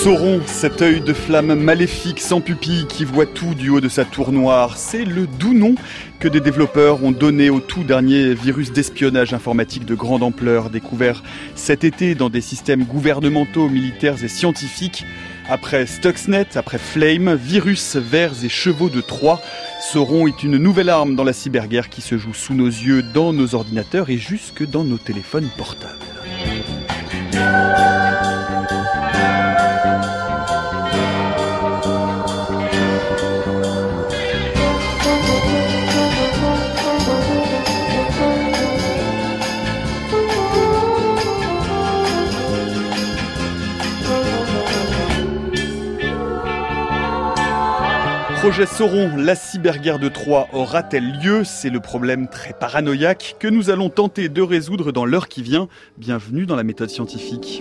Sauron, cet œil de flamme maléfique sans pupille qui voit tout du haut de sa tour noire, c'est le doux nom que des développeurs ont donné au tout dernier virus d'espionnage informatique de grande ampleur découvert cet été dans des systèmes gouvernementaux, militaires et scientifiques. Après Stuxnet, après Flame, virus, vers et chevaux de Troie, Sauron est une nouvelle arme dans la cyberguerre qui se joue sous nos yeux, dans nos ordinateurs et jusque dans nos téléphones portables. Projet Sauron, la cyberguerre de Troie aura-t-elle lieu ? C'est le problème très paranoïaque que nous allons tenter de résoudre dans l'heure qui vient. Bienvenue dans la méthode scientifique.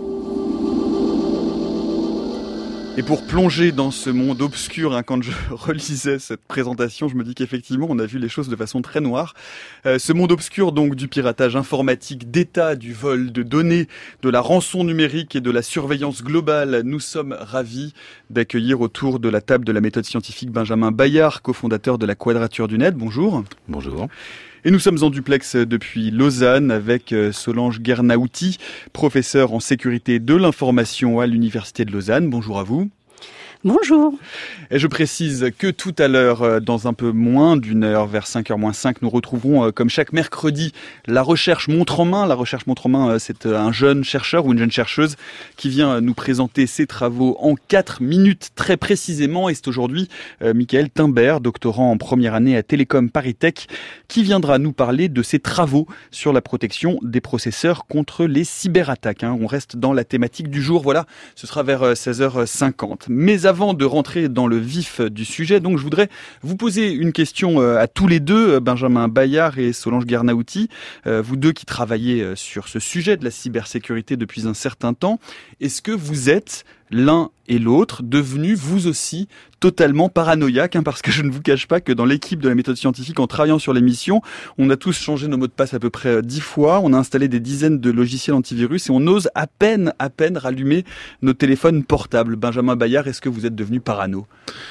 Et pour plonger dans ce monde obscur, quand je relisais cette présentation, je me dis qu'effectivement, on a vu les choses de façon très noire. Ce monde obscur, donc, du piratage informatique d'État, du vol de données, de la rançon numérique et de la surveillance globale, nous sommes ravis d'accueillir autour de la table de la méthode scientifique Benjamin Bayart, cofondateur de la Quadrature du Net. Bonjour. Bonjour. Et nous sommes en duplex depuis Lausanne avec Solange Guernauty, professeure en sécurité de l'information à l'Université de Lausanne. Bonjour à vous. Bonjour. Et je précise que tout à l'heure, dans un peu moins d'une heure, vers 5h-5, nous retrouverons, comme chaque mercredi, la recherche montre en main. La recherche montre en main, c'est un jeune chercheur ou une jeune chercheuse qui vient nous présenter ses travaux en 4 minutes très précisément. Et c'est aujourd'hui Michael Timbert, doctorant en première année à Télécom Paris Tech, qui viendra nous parler de ses travaux sur la protection des processeurs contre les cyberattaques. On reste dans la thématique du jour. Voilà, ce sera vers 16h50. Mais avant de rentrer dans le vif du sujet, donc je voudrais vous poser une question à tous les deux, Benjamin Bayart et Solange Guernauty, vous deux qui travaillez sur ce sujet de la cybersécurité depuis un certain temps. Est-ce que vous êtes l'un et l'autre devenus vous aussi totalement paranoïaques, parce que je ne vous cache pas que dans l'équipe de la méthode scientifique, en travaillant sur l'émission, on a tous changé nos mots de passe à peu près 10 fois, on a installé des dizaines de logiciels antivirus et on ose à peine rallumer nos téléphones portables. Benjamin Bayart, est-ce que vous êtes devenu parano ?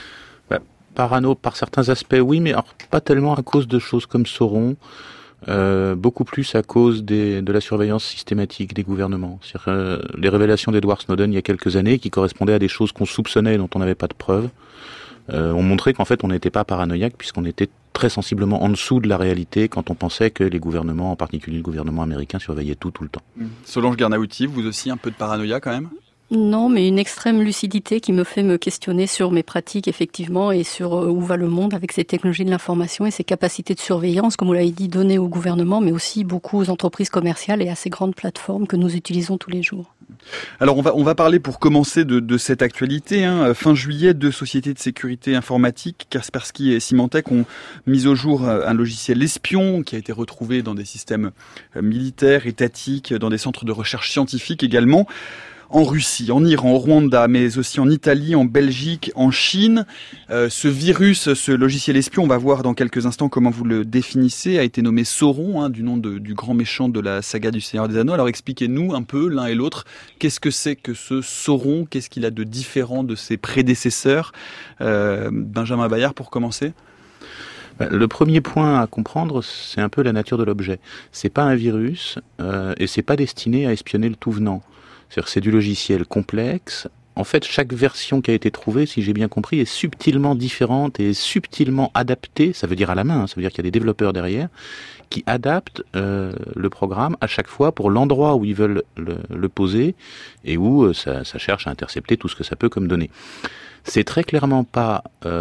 Parano par certains aspects, oui, mais alors, pas tellement à cause de choses comme Sauron. Beaucoup plus à cause de la surveillance systématique des gouvernements. C'est-à-dire, les révélations d'Edward Snowden il y a quelques années, qui correspondaient à des choses qu'on soupçonnait et dont on n'avait pas de preuves, ont montré qu'en fait on n'était pas paranoïaque puisqu'on était très sensiblement en dessous de la réalité quand on pensait que les gouvernements, en particulier le gouvernement américain, surveillaient tout le temps. Solange Guernauty, vous aussi un peu de paranoïa quand même ? Non, mais une extrême lucidité qui me fait me questionner sur mes pratiques, effectivement, et sur où va le monde avec ces technologies de l'information et ces capacités de surveillance, comme vous l'avez dit, données au gouvernement, mais aussi beaucoup aux entreprises commerciales et à ces grandes plateformes que nous utilisons tous les jours. Alors on va parler pour commencer de cette actualité. Fin juillet, 2 sociétés de sécurité informatique, Kaspersky et Symantec, ont mis au jour un logiciel espion qui a été retrouvé dans des systèmes militaires, étatiques, dans des centres de recherche scientifique également. En Russie, en Iran, au Rwanda, mais aussi en Italie, en Belgique, en Chine. Ce virus, ce logiciel espion, on va voir dans quelques instants comment vous le définissez, a été nommé Sauron, du nom du grand méchant de la saga du Seigneur des Anneaux. Alors expliquez-nous un peu, l'un et l'autre, qu'est-ce que c'est que ce Sauron ? Qu'est-ce qu'il a de différent de ses prédécesseurs ? Benjamin Bayart, pour commencer. Le premier point à comprendre, c'est un peu la nature de l'objet. C'est pas un virus et c'est pas destiné à espionner le tout venant. C'est-à-dire que c'est du logiciel complexe. En fait, chaque version qui a été trouvée, si j'ai bien compris, est subtilement différente et subtilement adaptée. Ça veut dire à la main, ça veut dire qu'il y a des développeurs derrière qui adaptent le programme à chaque fois pour l'endroit où ils veulent le poser et où ça cherche à intercepter tout ce que ça peut comme données. C'est très clairement pas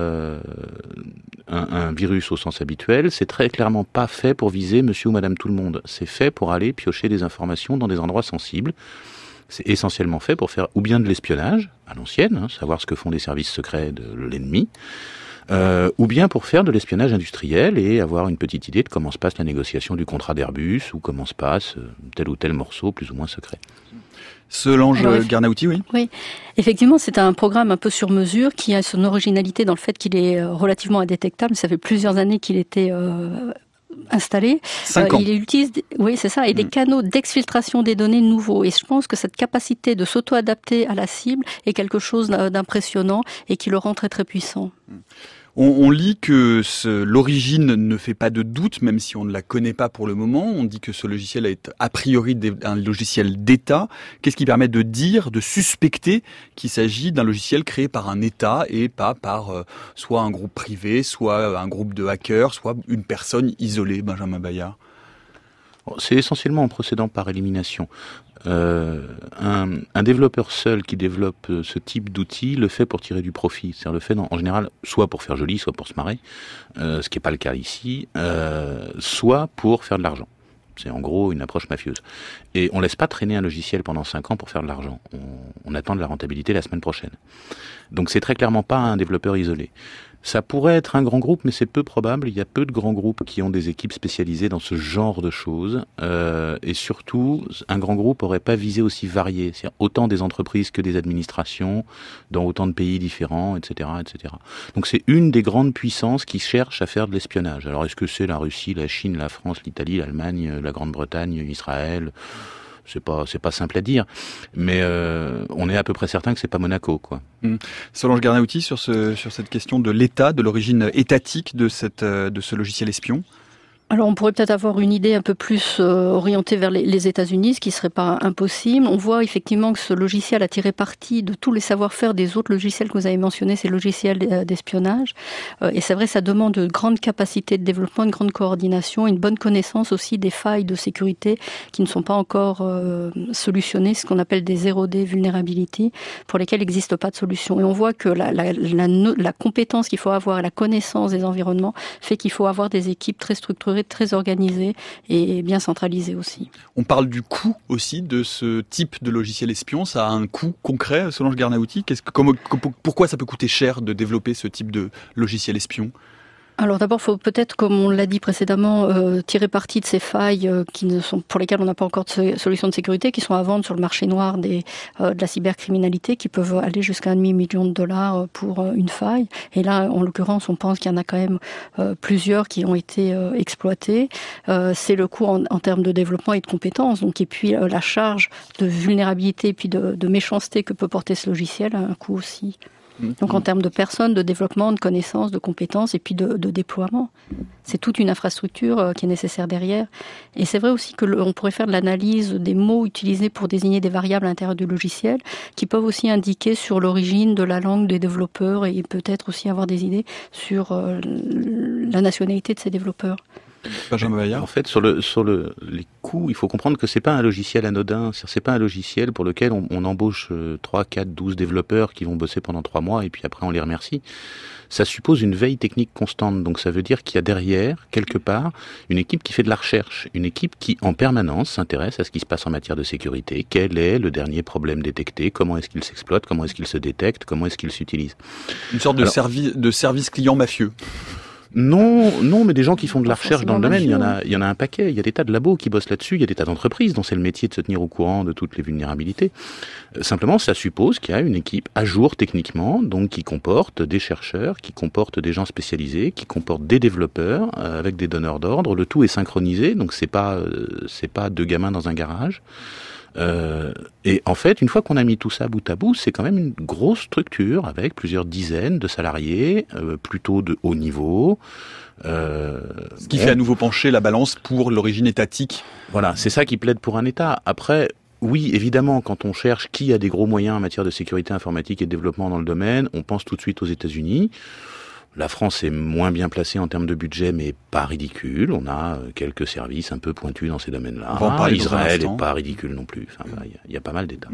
un virus au sens habituel, c'est très clairement pas fait pour viser monsieur ou madame tout le monde. C'est fait pour aller piocher des informations dans des endroits sensibles. C'est essentiellement fait pour faire ou bien de l'espionnage, à l'ancienne, savoir ce que font les services secrets de l'ennemi, ou bien pour faire de l'espionnage industriel et avoir une petite idée de comment se passe la négociation du contrat d'Airbus ou comment se passe tel ou tel morceau plus ou moins secret. Solange Guernauty, oui. Oui, effectivement, c'est un programme un peu sur mesure qui a son originalité dans le fait qu'il est relativement indétectable. Ça fait plusieurs années qu'il était installé. 5 ans. Il utilise, oui, c'est ça, et des canaux d'exfiltration des données nouveaux. Et je pense que cette capacité de s'auto-adapter à la cible est quelque chose d'impressionnant et qui le rend très très puissant. On lit que l'origine ne fait pas de doute, même si on ne la connaît pas pour le moment. On dit que ce logiciel est a priori un logiciel d'État. Qu'est-ce qui permet de dire, de suspecter qu'il s'agit d'un logiciel créé par un État et pas par soit un groupe privé, soit un groupe de hackers, soit une personne isolée, Benjamin Bayart? C'est essentiellement en procédant par élimination. Un développeur seul qui développe ce type d'outil le fait pour tirer du profit. C'est-à-dire le fait en général soit pour faire joli, soit pour se marrer, ce qui n'est pas le cas ici, soit pour faire de l'argent. C'est en gros une approche mafieuse. Et on laisse pas traîner un logiciel pendant 5 ans pour faire de l'argent. On attend de la rentabilité la semaine prochaine. Donc c'est très clairement pas un développeur isolé. Ça pourrait être un grand groupe, mais c'est peu probable. Il y a peu de grands groupes qui ont des équipes spécialisées dans ce genre de choses. Et surtout, un grand groupe n'aurait pas visé aussi varié. C'est-à-dire autant des entreprises que des administrations, dans autant de pays différents, etc., etc. Donc c'est une des grandes puissances qui cherche à faire de l'espionnage. Alors est-ce que c'est la Russie, la Chine, la France, l'Italie, l'Allemagne, la Grande-Bretagne, Israël ? C'est pas simple à dire, mais on est à peu près certain que c'est pas Monaco, quoi. Solange Garnaouty, sur cette question de l'État, de l'origine étatique de ce logiciel espion. Alors on pourrait peut-être avoir une idée un peu plus orientée vers les États-Unis, ce qui serait pas impossible. On voit effectivement que ce logiciel a tiré parti de tous les savoir-faire des autres logiciels que vous avez mentionnés, ces logiciels d'espionnage. Et c'est vrai, ça demande de grandes capacités de développement, une grande coordination, une bonne connaissance aussi des failles de sécurité qui ne sont pas encore solutionnées, ce qu'on appelle des 0D vulnerability, pour lesquelles il n'existe pas de solution. Et on voit que la compétence qu'il faut avoir, la connaissance des environnements, fait qu'il faut avoir des équipes très structurées, très organisé et bien centralisé aussi. On parle du coût aussi de ce type de logiciel espion. Ça a un coût concret, Solange Garnaouty. Pourquoi ça peut coûter cher de développer ce type de logiciel espion ? Alors d'abord, il faut peut-être, comme on l'a dit précédemment, tirer parti de ces failles pour lesquelles on n'a pas encore de solution de sécurité, qui sont à vendre sur le marché noir de la cybercriminalité, qui peuvent aller jusqu'à $1,5 million pour une faille. Et là, en l'occurrence, on pense qu'il y en a quand même plusieurs qui ont été exploités. C'est le coût en termes de développement et de compétences. Donc, et puis la charge de vulnérabilité et puis de méchanceté que peut porter ce logiciel a un coût aussi. Donc en termes de personnes, de développement, de connaissances, de compétences et puis de déploiement. C'est toute une infrastructure qui est nécessaire derrière. Et c'est vrai aussi que on pourrait faire de l'analyse des mots utilisés pour désigner des variables à l'intérieur du logiciel qui peuvent aussi indiquer sur l'origine de la langue des développeurs et peut-être aussi avoir des idées sur la nationalité de ces développeurs. Benjamin Bayart. En fait, sur les coûts, il faut comprendre que c'est pas un logiciel anodin. C'est pas un logiciel pour lequel on embauche 3, 4, 12 développeurs qui vont bosser pendant 3 mois et puis après on les remercie. Ça suppose une veille technique constante. Donc ça veut dire qu'il y a derrière, quelque part, une équipe qui fait de la recherche. Une équipe qui, en permanence, s'intéresse à ce qui se passe en matière de sécurité. Quel est le dernier problème détecté? Comment est-ce qu'il s'exploite? Comment est-ce qu'il se détecte? Comment est-ce qu'il s'utilise? Une sorte de service client mafieux. Non, mais des gens qui font de la recherche dans le domaine, il y en a un paquet. Il y a des tas de labos qui bossent là-dessus, il y a des tas d'entreprises dont c'est le métier de se tenir au courant de toutes les vulnérabilités. Simplement, ça suppose qu'il y a une équipe à jour techniquement, donc qui comporte des chercheurs, qui comporte des gens spécialisés, qui comporte des développeurs avec des donneurs d'ordre. Le tout est synchronisé, donc c'est pas 2 gamins dans un garage. Et en fait, une fois qu'on a mis tout ça bout à bout, c'est quand même une grosse structure avec plusieurs dizaines de salariés, plutôt de haut niveau. Ce qui fait à nouveau pencher la balance pour l'origine étatique. Voilà, c'est ça qui plaide pour un État. Après, oui, évidemment, quand on cherche qui a des gros moyens en matière de sécurité informatique et de développement dans le domaine, on pense tout de suite aux États-Unis. La France est moins bien placée en termes de budget, mais pas ridicule. On a quelques services un peu pointus dans ces domaines-là. Israël n'est pas ridicule non plus. Enfin, il y a pas mal d'États.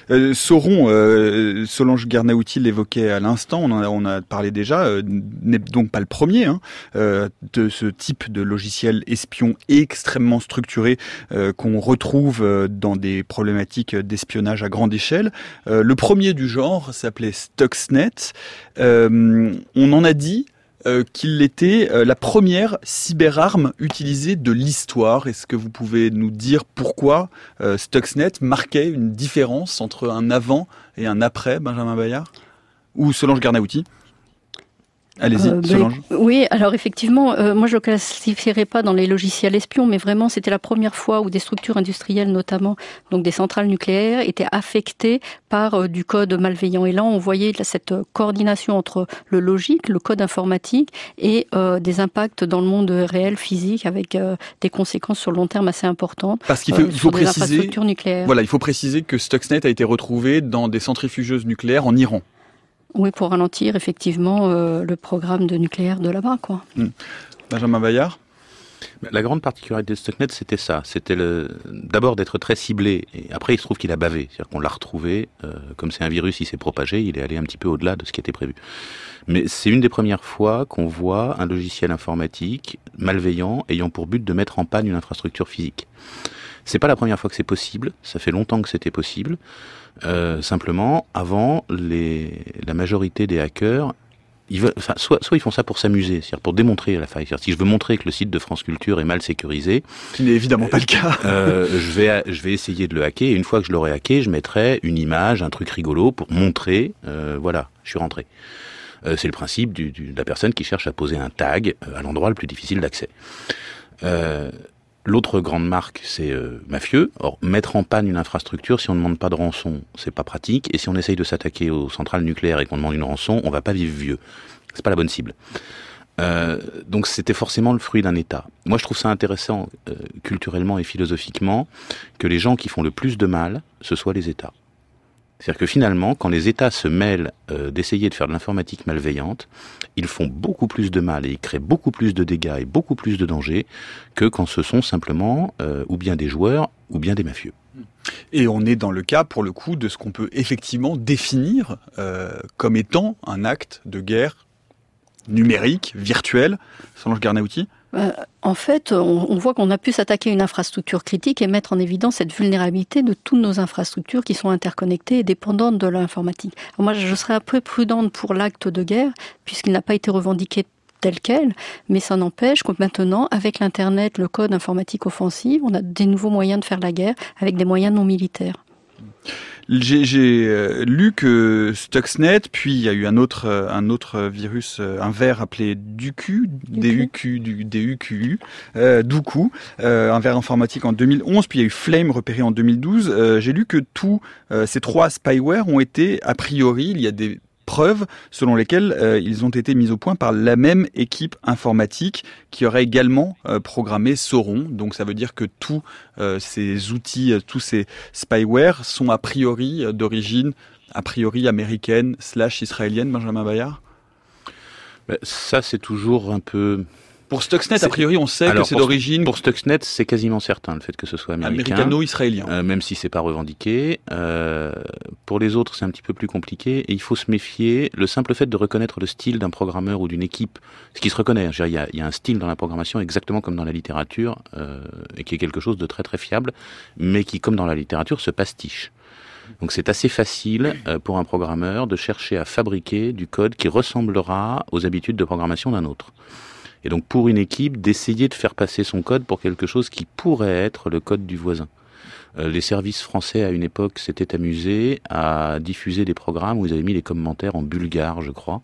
Solange Garnaouty l'évoquait à l'instant, on a parlé déjà, n'est donc pas le premier de ce type de logiciel espion extrêmement structuré qu'on retrouve dans des problématiques d'espionnage à grande échelle. Le premier du genre s'appelait Stuxnet. On en a dit qu'il était la première cyberarme utilisée de l'histoire. Est-ce que vous pouvez nous dire pourquoi Stuxnet marquait une différence entre un avant et un après, Benjamin Bayart? Ou Solange Garnaouty? Allez-y, Solange. Oui, alors effectivement, moi je ne le classifierais pas dans les logiciels espions, mais vraiment c'était la première fois où des structures industrielles, notamment donc des centrales nucléaires, étaient affectées par du code malveillant. Et là, on voyait cette coordination entre le logique, le code informatique et des impacts dans le monde réel, physique, avec des conséquences sur le long terme assez importantes. Parce qu'il faut préciser, infrastructures nucléaires. Voilà, il faut préciser que Stuxnet a été retrouvé dans des centrifugeuses nucléaires en Iran. Oui, pour ralentir effectivement le programme de nucléaire de là-bas, quoi. Benjamin Bayard. La grande particularité de Stuxnet, c'était ça. C'était d'abord d'être très ciblé. Et après, il se trouve qu'il a bavé. C'est-à-dire qu'on l'a retrouvé. Comme c'est un virus, il s'est propagé. Il est allé un petit peu au-delà de ce qui était prévu. Mais c'est une des premières fois qu'on voit un logiciel informatique malveillant ayant pour but de mettre en panne une infrastructure physique. C'est pas la première fois que c'est possible. Ça fait longtemps que c'était possible. Simplement, avant, la majorité des hackers, soit ils font ça pour s'amuser, c'est-à-dire pour démontrer la faille. C'est-à-dire, si je veux montrer que le site de France Culture est mal sécurisé, qui n'est évidemment pas le cas, je vais essayer de le hacker. Et une fois que je l'aurai hacké, je mettrai une image, un truc rigolo pour montrer, voilà, je suis rentré. C'est le principe de la personne qui cherche à poser un tag à l'endroit le plus difficile d'accès. L'autre grande marque, c'est mafieux. Or, mettre en panne une infrastructure, si on ne demande pas de rançon, c'est pas pratique. Et si on essaye de s'attaquer aux centrales nucléaires et qu'on demande une rançon, on va pas vivre vieux. C'est pas la bonne cible. Donc, c'était forcément le fruit d'un État. Moi, je trouve ça intéressant, culturellement et philosophiquement, que les gens qui font le plus de mal, ce soient les États. C'est-à-dire que finalement, quand les États se mêlent d'essayer de faire de l'informatique malveillante, ils font beaucoup plus de mal et ils créent beaucoup plus de dégâts et beaucoup plus de dangers que quand ce sont simplement ou bien des joueurs ou bien des mafieux. Et on est dans le cas, pour le coup, de ce qu'on peut effectivement définir comme étant un acte de guerre numérique, virtuel. Solange Garnaouty. En fait, on voit qu'on a pu s'attaquer à une infrastructure critique et mettre en évidence cette vulnérabilité de toutes nos infrastructures qui sont interconnectées et dépendantes de l'informatique. Alors moi, je serais un peu prudente pour l'acte de guerre, puisqu'il n'a pas été revendiqué tel quel, mais ça n'empêche que maintenant, avec l'Internet, le code informatique offensif, on a des nouveaux moyens de faire la guerre avec des moyens non militaires. J'ai lu que Stuxnet, puis il y a eu un autre virus, un ver appelé DUQ, un ver informatique en 2011, puis il y a eu Flame repéré en 2012. J'ai lu que tous ces trois spyware ont été, a priori, il y a des preuves selon lesquelles ils ont été mis au point par la même équipe informatique qui aurait également programmé Sauron. Donc ça veut dire que tous ces outils, tous ces spyware sont a priori d'origine américaine / israélienne, Benjamin Bayard. Ça, c'est toujours un peu... Pour Stuxnet, a priori, on sait que c'est d'origine... Pour Stuxnet, c'est quasiment certain, le fait que ce soit américain. Américano-israélien. Même si c'est pas revendiqué. Pour les autres, c'est un petit peu plus compliqué. Et il faut se méfier. Le simple fait de reconnaître le style d'un programmeur ou d'une équipe, ce qui se reconnaît, il y a un style dans la programmation exactement comme dans la littérature, et qui est quelque chose de très très fiable, mais qui, comme dans la littérature, se pastiche. Donc c'est assez facile pour un programmeur de chercher à fabriquer du code qui ressemblera aux habitudes de programmation d'un autre. Et donc pour une équipe, d'essayer de faire passer son code pour quelque chose qui pourrait être le code du voisin. Les services français, à une époque, s'étaient amusés à diffuser des programmes où ils avaient mis les commentaires en bulgare, je crois,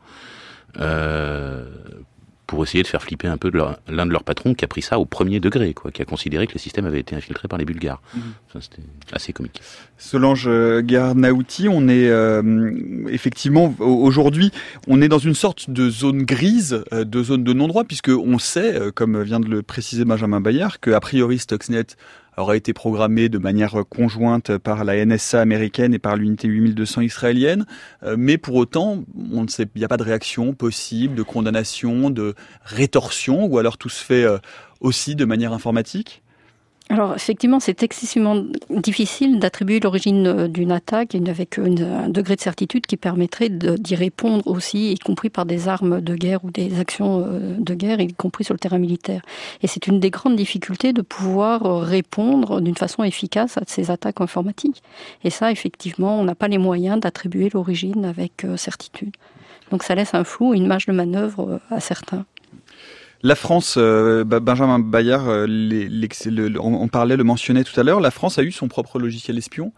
pour essayer de faire flipper un peu l'un de leurs patrons qui a pris ça au premier degré, quoi, qui a considéré que le système avait été infiltré par les Bulgares. Enfin, c'était assez comique. Solange Garnaouty, on est effectivement aujourd'hui, on est dans une sorte de zone grise, de zone de non-droit, puisque on sait, comme vient de le préciser Benjamin Bayard, que a priori Stuxnet aurait été programmé de manière conjointe par la NSA américaine et par l'unité 8200 israélienne, mais pour autant, on ne sait, il n'y a pas de réaction possible, de condamnation, de rétorsion, ou alors tout se fait aussi de manière informatique ? Alors effectivement, c'est excessivement difficile d'attribuer l'origine d'une attaque avec un degré de certitude qui permettrait d'y répondre aussi, y compris par des armes de guerre ou des actions de guerre, y compris sur le terrain militaire. Et c'est une des grandes difficultés de pouvoir répondre d'une façon efficace à ces attaques informatiques. Et ça, effectivement, on n'a pas les moyens d'attribuer l'origine avec certitude. Donc ça laisse un flou, une marge de manœuvre à certains. La France, Benjamin Bayard, on parlait, le mentionnait tout à l'heure, la France a eu son propre logiciel espion.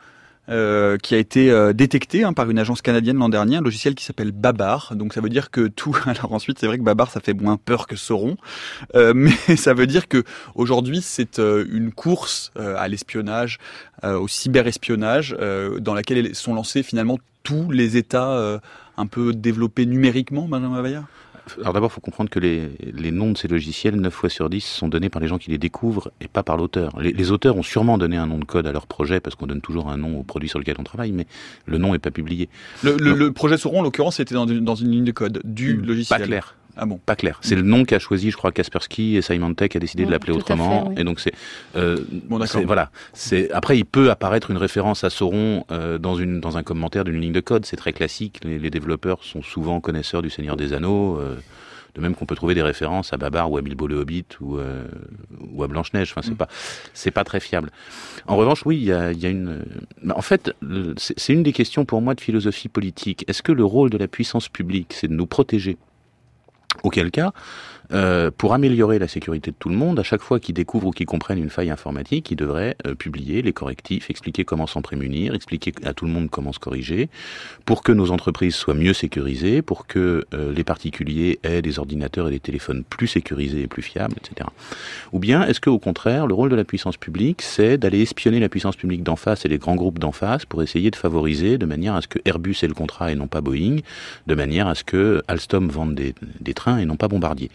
qui a été détecté par une agence canadienne l'an dernier, un logiciel qui s'appelle Babar. Donc ça veut dire que tout. Alors ensuite, c'est vrai que Babar, ça fait moins peur que Sauron, mais ça veut dire que aujourd'hui, c'est une course à l'espionnage, au cyberespionnage, dans laquelle sont lancés finalement tous les États un peu développés numériquement, Benjamin Bayard. Alors d'abord, il faut comprendre que les noms de ces logiciels, 9 fois sur 10, sont donnés par les gens qui les découvrent et pas par l'auteur. Les auteurs ont sûrement donné un nom de code à leur projet, parce qu'on donne toujours un nom au produit sur lequel on travaille, mais le nom n'est pas publié. Le projet Sauron, en l'occurrence, était dans une ligne de code du logiciel. Pas clair. Ah bon. Pas clair. C'est le nom qu'a choisi, je crois, Kaspersky, et Symantec a décidé de l'appeler autrement. Fait, oui. Et donc c'est, bon, d'accord. voilà. Après, il peut apparaître une référence à Sauron dans un commentaire d'une ligne de code. C'est très classique. Les développeurs sont souvent connaisseurs du Seigneur des Anneaux. De même qu'on peut trouver des références à Babar ou à Bilbo le Hobbit ou à Blanche-Neige. Enfin, c'est pas très fiable. En revanche, oui, il y a une. En fait, c'est une des questions pour moi de philosophie politique. Est-ce que le rôle de la puissance publique, c'est de nous protéger ? Auquel cas, pour améliorer la sécurité de tout le monde, à chaque fois qu'ils découvrent ou qu'ils comprennent une faille informatique, ils devraient publier les correctifs, expliquer comment s'en prémunir, expliquer à tout le monde comment se corriger, pour que nos entreprises soient mieux sécurisées, pour que les particuliers aient des ordinateurs et des téléphones plus sécurisés et plus fiables, etc. Ou bien, est-ce qu'au contraire, le rôle de la puissance publique, c'est d'aller espionner la puissance publique d'en face et les grands groupes d'en face pour essayer de favoriser, de manière à ce que Airbus ait le contrat et non pas Boeing, de manière à ce que Alstom vende des trains et non pas Bombardier.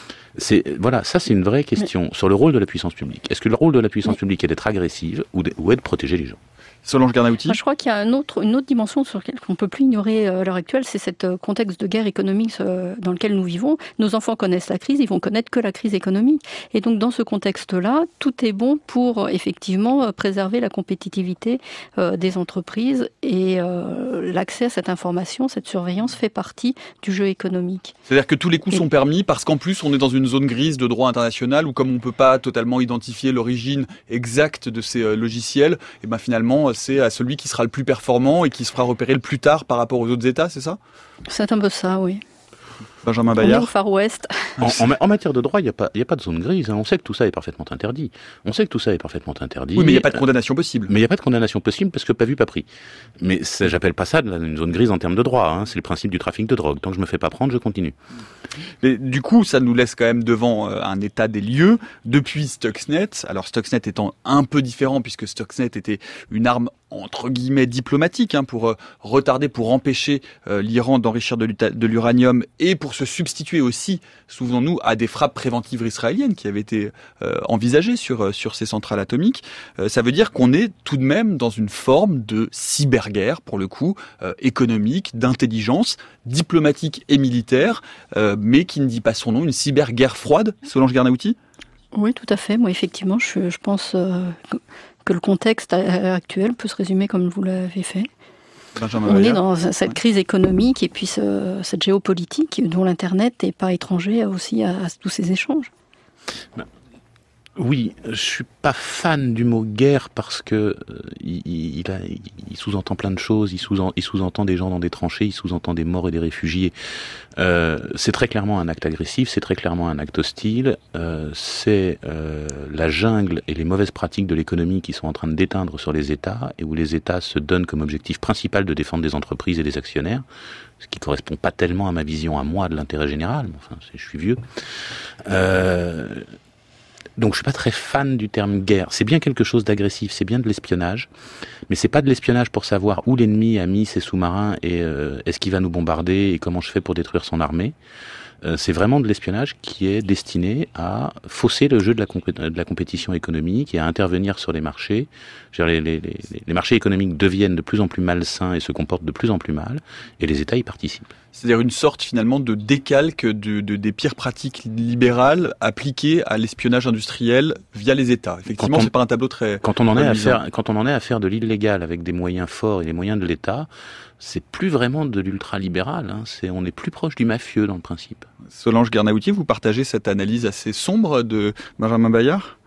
Voilà, ça c'est une vraie question sur le rôle de la puissance publique. Est-ce que le rôle de la puissance publique est d'être agressive ou est de protéger les gens ? Solange Garnaouty. Je crois qu'il y a une autre dimension sur laquelle on ne peut plus ignorer à l'heure actuelle, c'est cet contexte de guerre économique dans lequel nous vivons. Nos enfants connaissent la crise, ils vont connaître que la crise économique. Et donc dans ce contexte-là, tout est bon pour effectivement préserver la compétitivité des entreprises et l'accès à cette information, cette surveillance fait partie du jeu économique. C'est-à-dire que tous les coups sont permis parce qu'en plus on est dans une zone grise de droit international où comme on ne peut pas totalement identifier l'origine exacte de ces logiciels, et ben finalement c'est à celui qui sera le plus performant et qui se fera repérer le plus tard par rapport aux autres États, c'est ça ? C'est un peu ça, oui. Benjamin On est Bayard. au Far West. En matière de droit, il n'y a pas de zone grise. On sait que tout ça est parfaitement interdit. Oui, mais il n'y a pas de condamnation possible. Mais il n'y a pas de condamnation possible parce que pas vu, pas pris. Mais j'appelle pas ça une zone grise en termes de droit. C'est le principe du trafic de drogue. Tant que je me fais pas prendre, je continue. Mais du coup, ça nous laisse quand même devant un état des lieux depuis Stuxnet. Alors Stuxnet étant un peu différent puisque Stuxnet était une arme entre guillemets diplomatique pour retarder, pour empêcher l'Iran d'enrichir de l'uranium et pour se substituer aussi, souvenons-nous, à des frappes préventives israéliennes qui avaient été envisagées sur ces centrales atomiques. Ça veut dire qu'on est tout de même dans une forme de cyberguerre, pour le coup, économique, d'intelligence, diplomatique et militaire, mais qui ne dit pas son nom, une cyberguerre froide, Solange Garnaouty ? Oui, tout à fait. Moi, effectivement, je pense que le contexte actuel peut se résumer comme vous l'avez fait. On est dans cette crise économique et puis cette géopolitique dont l'Internet n'est pas étranger aussi à tous ces échanges. Oui, je suis pas fan du mot guerre parce que il sous-entend plein de choses. Il sous-entend des gens dans des tranchées, il sous-entend des morts et des réfugiés. C'est très clairement un acte agressif, c'est très clairement un acte hostile. C'est la jungle et les mauvaises pratiques de l'économie qui sont en train de déteindre sur les États et où les États se donnent comme objectif principal de défendre des entreprises et des actionnaires. Ce qui correspond pas tellement à ma vision à moi de l'intérêt général. Mais enfin, je suis vieux. Donc je suis pas très fan du terme guerre. C'est bien quelque chose d'agressif, c'est bien de l'espionnage, mais c'est pas de l'espionnage pour savoir où l'ennemi a mis ses sous-marins et est-ce qu'il va nous bombarder et comment je fais pour détruire son armée. C'est vraiment de l'espionnage qui est destiné à fausser le jeu de la compétition économique et à intervenir sur les marchés. Les marchés économiques deviennent de plus en plus malsains et se comportent de plus en plus mal, et les États y participent. C'est-à-dire une sorte finalement de décalque des pires pratiques libérales appliquées à l'espionnage industriel via les États. Effectivement, c'est pas un tableau très... Quand on en est à faire de l'illégal avec des moyens forts et les moyens de l'État, c'est plus vraiment de l'ultralibéral. On est plus proche du mafieux dans le principe. Solange Garnaouty, vous partagez cette analyse assez sombre de Benjamin Bayard ?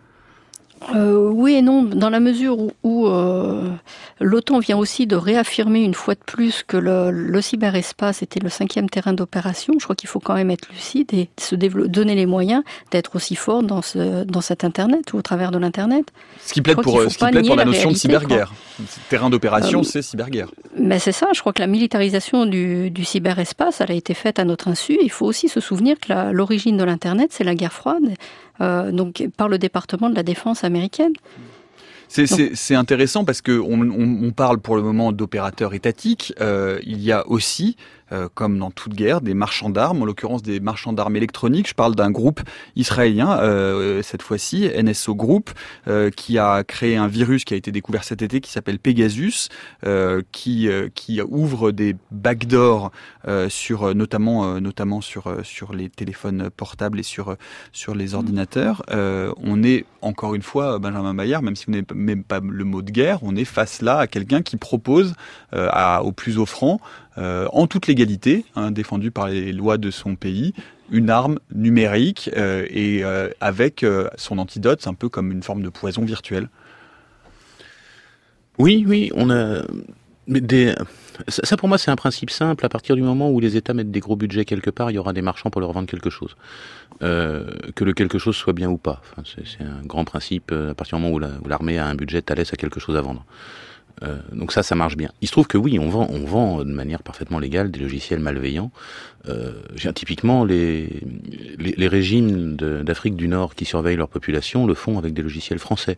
Oui et non, dans la mesure où l'OTAN vient aussi de réaffirmer une fois de plus que le cyberespace était le 5e terrain d'opération. Je crois qu'il faut quand même être lucide et donner les moyens d'être aussi fort dans cet Internet ou au travers de l'Internet. Ce qui plaide pour la notion de cyberguerre. Terrain d'opération, c'est cyberguerre. Mais c'est ça, je crois que la militarisation du cyberespace, elle a été faite à notre insu. Il faut aussi se souvenir que l'origine de l'Internet, c'est la guerre froide. Donc par le département de la défense américaine. C'est intéressant parce que on parle pour le moment d'opérateurs étatiques. Il y a aussi, comme dans toute guerre, des marchands d'armes, en l'occurrence des marchands d'armes électroniques. Je parle d'un groupe israélien, cette fois-ci, NSO Group, qui a créé un virus qui a été découvert cet été, qui s'appelle Pegasus, qui ouvre des backdoors notamment sur les téléphones portables et sur les ordinateurs. On est encore une fois, Benjamin Bayart, même si vous n'avez même pas le mot de guerre, on est face là à quelqu'un qui propose au plus offrant, en toute légalité, défendu par les lois de son pays, une arme numérique et avec son antidote, c'est un peu comme une forme de poison virtuel. Oui, on a... Ça pour moi c'est un principe simple. À partir du moment où les États mettent des gros budgets quelque part, il y aura des marchands pour leur vendre quelque chose. Que le quelque chose soit bien ou pas. Enfin, c'est un grand principe. À partir du moment où l'armée a un budget, t'as laisse à quelque chose à vendre. Donc ça marche bien. Il se trouve que oui, on vend de manière parfaitement légale des logiciels malveillants. Typiquement, les régimes d'Afrique du Nord qui surveillent leur population le font avec des logiciels français.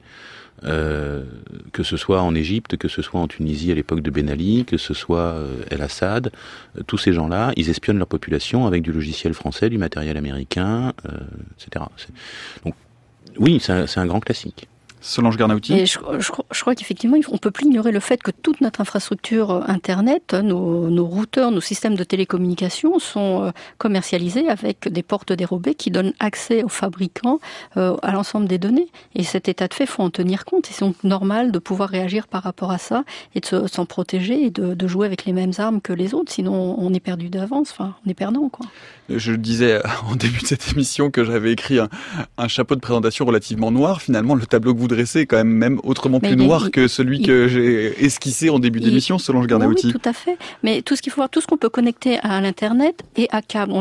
Que ce soit en Égypte, que ce soit en Tunisie à l'époque de Ben Ali, que ce soit El Assad, tous ces gens-là, ils espionnent leur population avec du logiciel français, du matériel américain, etc. Donc oui, c'est un grand classique. Solange Garnauty. Et je crois qu'effectivement, on ne peut plus ignorer le fait que toute notre infrastructure Internet, nos routeurs, nos systèmes de télécommunication sont commercialisés avec des portes dérobées qui donnent accès aux fabricants à l'ensemble des données. Et cet état de fait, il faut en tenir compte. Et c'est donc normal de pouvoir réagir par rapport à ça et de s'en protéger et de jouer avec les mêmes armes que les autres. Sinon, on est perdu d'avance. Enfin, on est perdant, quoi. Je disais en début de cette émission que j'avais écrit un chapeau de présentation relativement noir. Finalement, le tableau que vous dressez est quand même autrement plus noir que celui que j'ai esquissé en début d'émission, Solange Garnauty. Oui, tout à fait. Mais tout ce qu'il faut voir, tout ce qu'on peut connecter à l'Internet et à câble,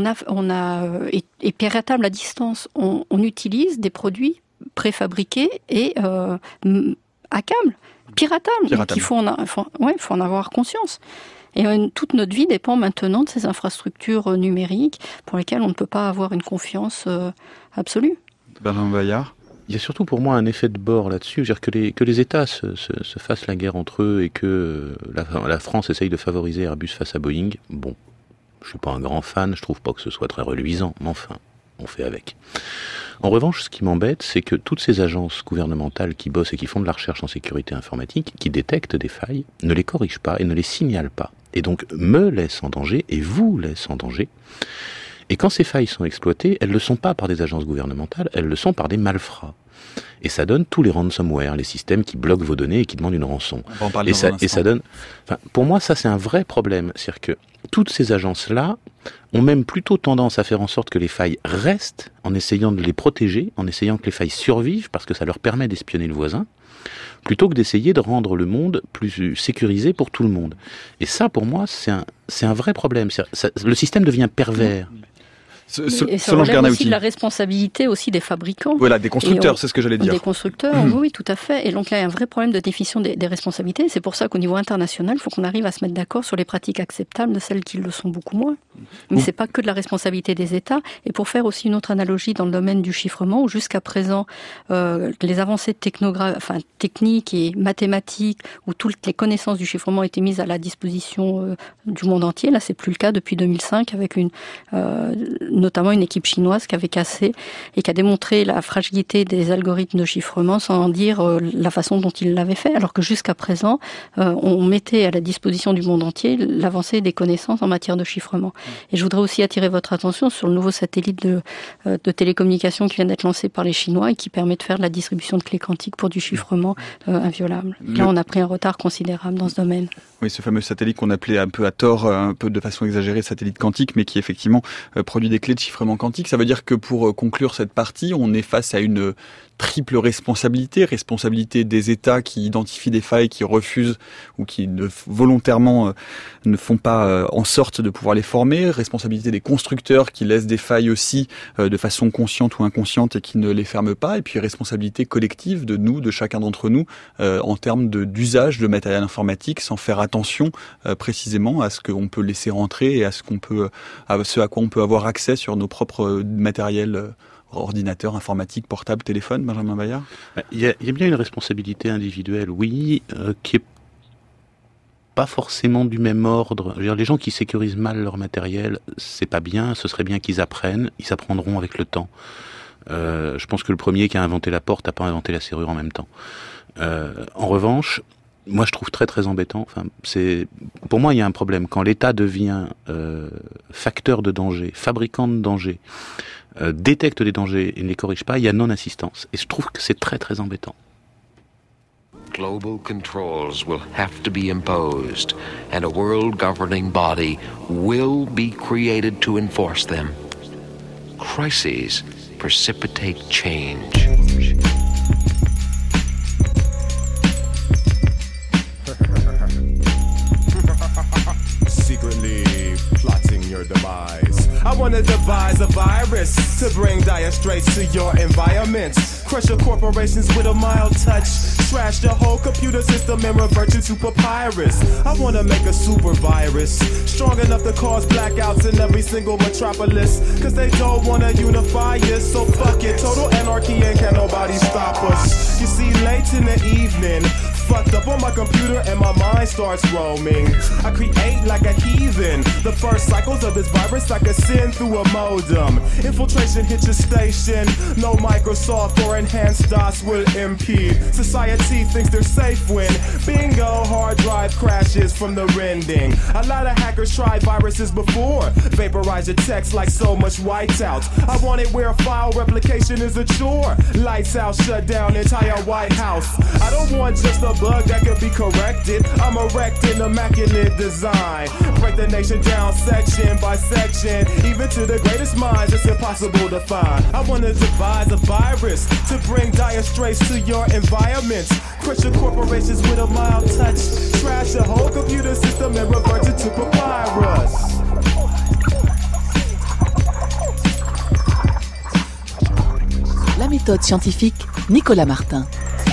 et piratable à distance. On utilise des produits préfabriqués et à câble, piratables. Il faut en avoir conscience. Et toute notre vie dépend maintenant de ces infrastructures numériques pour lesquelles on ne peut pas avoir une confiance absolue. Benjamin Bayart. Il y a surtout pour moi un effet de bord là-dessus, c'est-à-dire que les États se fassent la guerre entre eux et que la France essaye de favoriser Airbus face à Boeing. Bon, je suis pas un grand fan, je trouve pas que ce soit très reluisant, mais enfin, on fait avec. En revanche, ce qui m'embête, c'est que toutes ces agences gouvernementales qui bossent et qui font de la recherche en sécurité informatique, qui détectent des failles, ne les corrigent pas et ne les signalent pas. Et donc me laissent en danger et vous laissent en danger. Et quand ces failles sont exploitées, elles ne le sont pas par des agences gouvernementales, elles le sont par des malfrats. Et ça donne tous les ransomware, les systèmes qui bloquent vos données et qui demandent une rançon. On va en parler dans un instant. Et ça donne... Enfin, pour moi, ça c'est un vrai problème. C'est-à-dire que toutes ces agences-là ont même plutôt tendance à faire en sorte que les failles restent, en essayant de les protéger, en essayant que les failles survivent, parce que ça leur permet d'espionner le voisin, plutôt que d'essayer de rendre le monde plus sécurisé pour tout le monde. Et ça, pour moi, c'est un vrai problème. Le système devient pervers. Et ça relève aussi de la responsabilité aussi des fabricants. Voilà, des constructeurs, c'est ce que j'allais dire. Des constructeurs, oui, tout à fait. Et donc là, il y a un vrai problème de définition des responsabilités. C'est pour ça qu'au niveau international, il faut qu'on arrive à se mettre d'accord sur les pratiques acceptables de celles qui le sont beaucoup moins. Mais c'est pas que de la responsabilité des États. Et pour faire aussi une autre analogie dans le domaine du chiffrement, où jusqu'à présent, les avancées techniques et mathématiques, où toutes les connaissances du chiffrement étaient mises à la disposition du monde entier. Là, c'est plus le cas depuis 2005, avec notamment une équipe chinoise qui avait cassé et qui a démontré la fragilité des algorithmes de chiffrement sans dire la façon dont ils l'avaient fait, alors que jusqu'à présent, on mettait à la disposition du monde entier l'avancée des connaissances en matière de chiffrement. Et je voudrais aussi attirer votre attention sur le nouveau satellite de télécommunication qui vient d'être lancé par les Chinois et qui permet de faire de la distribution de clés quantiques pour du chiffrement inviolable. Là, on a pris un retard considérable dans ce domaine. Oui, ce fameux satellite qu'on appelait un peu à tort, un peu de façon exagérée, satellite quantique, mais qui effectivement produit des clés de chiffrement quantique. Ça veut dire que pour conclure cette partie, on est face à une triple responsabilité des États qui identifient des failles, qui refusent ou qui volontairement ne font pas en sorte de pouvoir les former, responsabilité des constructeurs qui laissent des failles aussi de façon consciente ou inconsciente et qui ne les ferment pas, et puis responsabilité collective de nous, de chacun d'entre nous, en termes d'usage de matériel informatique, sans faire attention précisément à ce qu'on peut laisser rentrer et à ce à quoi on peut avoir accès sur nos propres matériels ordinateur, informatique, portable, téléphone, Benjamin Bayard? Il y a bien une responsabilité individuelle, oui, qui est pas forcément du même ordre. Je veux dire, les gens qui sécurisent mal leur matériel, c'est pas bien, ce serait bien qu'ils apprennent, ils apprendront avec le temps. Je pense que le premier qui a inventé la porte n'a pas inventé la serrure en même temps. En revanche, moi je trouve très très embêtant, pour moi il y a un problème, quand l'État devient facteur de danger, fabricant de danger, détecte des dangers et ne les corrige pas, il y a non-assistance. Et je trouve que c'est très très embêtant. Global controls will have to be imposed, and a world governing body will be created to enforce them. Crises precipitate change. Secretly plotting your demise. I wanna devise a virus to bring dire straits to your environment. Crush your corporations with a mild touch. Trash the whole computer system and revert you to papyrus. I wanna make a super virus strong enough to cause blackouts in every single metropolis. Cause they don't wanna unify us, so fuck it. Total anarchy and can't nobody stop us. You see, late in the evening, fucked up on my computer and my mind starts roaming. I create like a heathen. The first cycles of this virus I can send through a modem. Infiltration hit your station. No Microsoft or enhanced DOS will impede. Society thinks they're safe when bingo, hard drive crashes from the rending. A lot of hackers tried viruses before. Vaporize your text like so much whiteout. I want it where file replication is a chore. Lights out, shut down entire White House. I don't want just a bug that could be corrected. I'm erecting immaculate design. Break the nation down section by section. Even to the greatest minds, it's impossible to find. I want to devise a virus to bring dire straits to your environment. Crush your corporations with a mild touch. Trash your whole computer system and revert it to papyrus. La méthode scientifique, Nicolas Martin.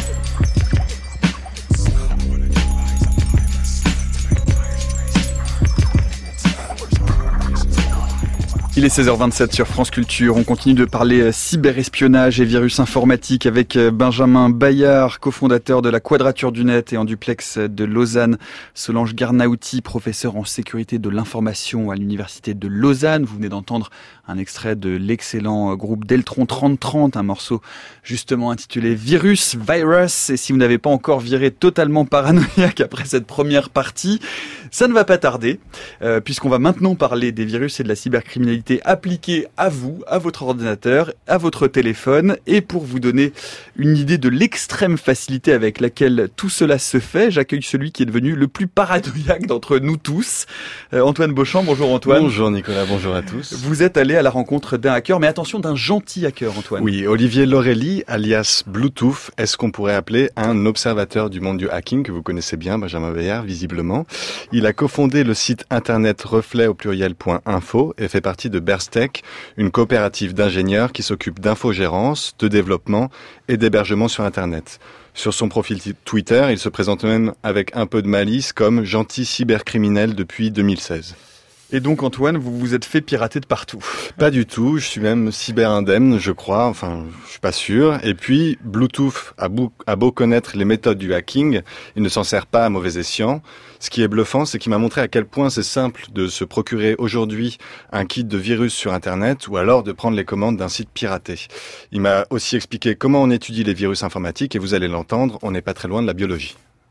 Il est 16h27 sur France Culture. On continue de parler cyberespionnage et virus informatique avec Benjamin Bayard, cofondateur de la Quadrature du Net et en duplex de Lausanne. Solange Garnaouty, professeur en sécurité de l'information à l'université de Lausanne. Vous venez d'entendre un extrait de l'excellent groupe Deltron 3030, un morceau justement intitulé Virus. Et si vous n'avez pas encore viré totalement paranoïaque après cette première partie, ça ne va pas tarder, puisqu'on va maintenant parler des virus et de la cybercriminalité appliquée à vous, à votre ordinateur, à votre téléphone. Et pour vous donner une idée de l'extrême facilité avec laquelle tout cela se fait, j'accueille celui qui est devenu le plus paranoïaque d'entre nous tous, Antoine Beauchamp. Bonjour Antoine. Bonjour Nicolas, bonjour à tous. Vous êtes allé à la rencontre d'un hacker, mais attention, d'un gentil hacker, Antoine. Oui, Olivier Lorelli, alias Bluetooth, est ce qu'on pourrait appeler un observateur du monde du hacking, que vous connaissez bien, Benjamin Bayard, visiblement. Il a cofondé le site internet reflet au pluriel.info et fait partie de Berstech, une coopérative d'ingénieurs qui s'occupe d'infogérance, de développement et d'hébergement sur internet. Sur son profil Twitter, il se présente même avec un peu de malice comme gentil cybercriminel depuis 2016. Et donc Antoine, vous vous êtes fait pirater de partout. Pas du tout, je suis même cyber indemne, je crois, enfin je suis pas sûr. Et puis Bluetooth a beau connaître les méthodes du hacking, il ne s'en sert pas à mauvais escient. Ce qui est bluffant, c'est qu'il m'a montré à quel point c'est simple de se procurer aujourd'hui un kit de virus sur internet ou alors de prendre les commandes d'un site piraté. Il m'a aussi expliqué comment on étudie les virus informatiques et vous allez l'entendre, on n'est pas très loin de la biologie.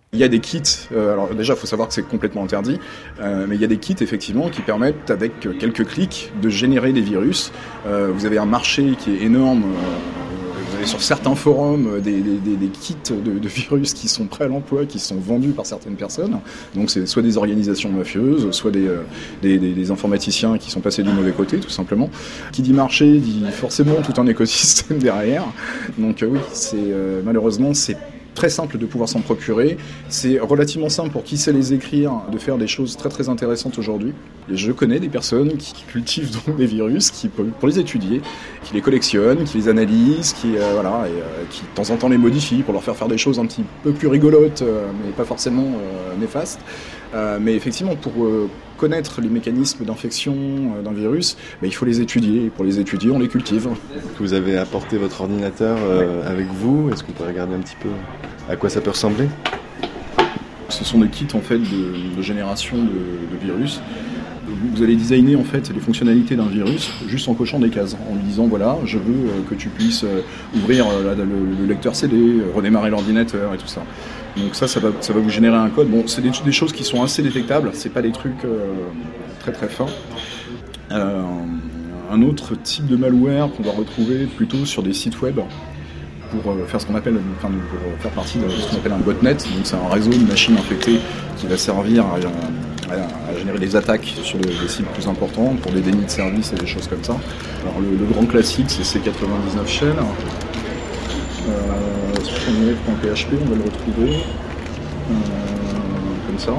Il y a des kits, alors déjà il faut savoir que c'est complètement interdit, mais il y a des kits effectivement qui permettent avec quelques clics de générer des virus. Vous avez un marché qui est énorme, vous avez sur certains forums des kits de virus qui sont prêts à l'emploi, qui sont vendus par certaines personnes. Donc c'est soit des organisations mafieuses, soit des informaticiens qui sont passés du mauvais côté tout simplement. Qui dit marché dit forcément tout un écosystème derrière. Donc oui, malheureusement c'est très simple de pouvoir s'en procurer. C'est relativement simple pour qui sait les écrire de faire des choses très très intéressantes aujourd'hui. Et je connais des personnes qui cultivent donc des virus pour les étudier, qui les collectionnent, qui les analysent, qui de temps en temps les modifient pour leur faire des choses un petit peu plus rigolotes, mais pas forcément néfastes. Mais effectivement, pour connaître les mécanismes d'infection d'un virus, il faut les étudier. Et pour les étudier, on les cultive. Vous avez apporté votre ordinateur avec vous. Est-ce qu'on peut regarder un petit peu à quoi ça peut ressembler ? Ce sont des kits en fait de génération de virus. Vous allez designer en fait les fonctionnalités d'un virus juste en cochant des cases, en lui disant voilà, je veux que tu puisses ouvrir le lecteur CD, redémarrer l'ordinateur et tout ça. Donc ça va vous générer un code. Bon, c'est des choses qui sont assez détectables, c'est pas des trucs très très fins. Un autre type de malware qu'on va retrouver plutôt sur des sites web pour faire pour faire partie de ce qu'on appelle un botnet. Donc c'est un réseau de machines infectées qui va servir à générer des attaques sur des sites plus importants pour des dénis de service et des choses comme ça. Alors le grand classique c'est C99 Shell. .php, on va le retrouver comme ça.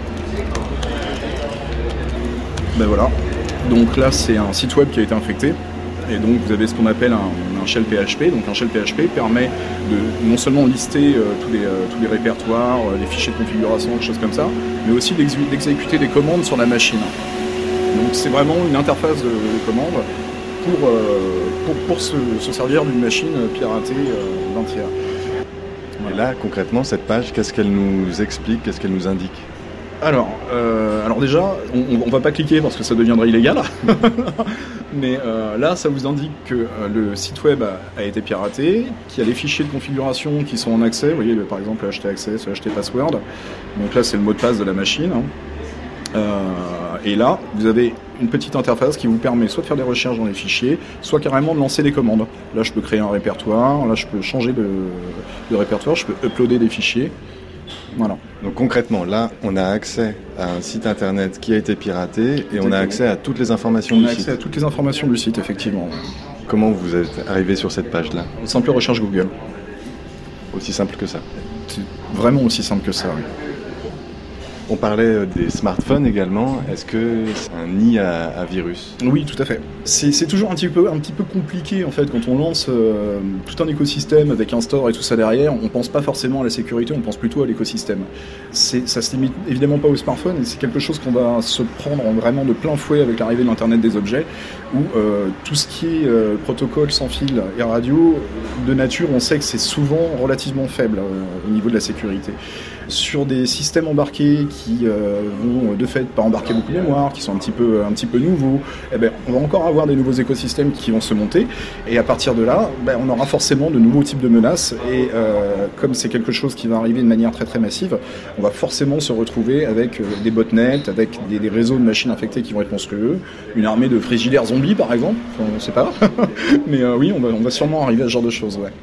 Voilà. Donc là c'est un site web qui a été infecté. Et donc vous avez ce qu'on appelle un shell PHP. Donc un shell PHP permet de non seulement lister tous les répertoires, les fichiers de configuration, des choses comme ça, mais aussi d'exécuter des commandes sur la machine. Donc c'est vraiment une interface de commande pour se servir d'une machine piratée d'un tiers. Et là, concrètement, cette page, qu'est-ce qu'elle nous explique, qu'est-ce qu'elle nous indique ? Alors déjà, on va pas cliquer parce que ça deviendrait illégal. Mais là, ça vous indique que le site web a été piraté, qu'il y a des fichiers de configuration qui sont en accès. Vous voyez, par exemple, htaccess, htpassword. Donc là, c'est le mot de passe de la machine. Et là, vous avez une petite interface qui vous permet soit de faire des recherches dans les fichiers, soit carrément de lancer des commandes. Là, je peux créer un répertoire, là, je peux changer de répertoire, je peux uploader des fichiers. Voilà. Donc concrètement, là, on a accès à un site internet qui a été piraté et on a accès à toutes les informations du site. On a accès à toutes les informations du site, effectivement. Comment vous êtes arrivé sur cette page-là ? Simple recherche Google. Aussi simple que ça ? C'est vraiment aussi simple que ça, oui. On parlait des smartphones également. Est-ce que c'est un nid à virus ? Oui, tout à fait. C'est toujours un petit peu compliqué en fait quand on lance tout un écosystème avec un store et tout ça derrière. On pense pas forcément à la sécurité, on pense plutôt à l'écosystème. Ça se limite évidemment pas au smartphone et c'est quelque chose qu'on va se prendre vraiment de plein fouet avec l'arrivée de l'Internet des objets où tout ce qui est protocole sans fil et radio de nature, on sait que c'est souvent relativement faible au niveau de la sécurité. Sur des systèmes embarqués qui vont de fait pas embarquer beaucoup de mémoire, qui sont un petit peu nouveaux, on va encore avoir des nouveaux écosystèmes qui vont se monter et à partir de là, on aura forcément de nouveaux types de menaces et comme c'est quelque chose qui va arriver de manière très très massive, on va forcément se retrouver avec des botnets, avec des réseaux de machines infectées qui vont être monstrueux, une armée de frigidaires zombies par exemple, on ne sait pas, mais oui, on va sûrement arriver à ce genre de choses, ouais.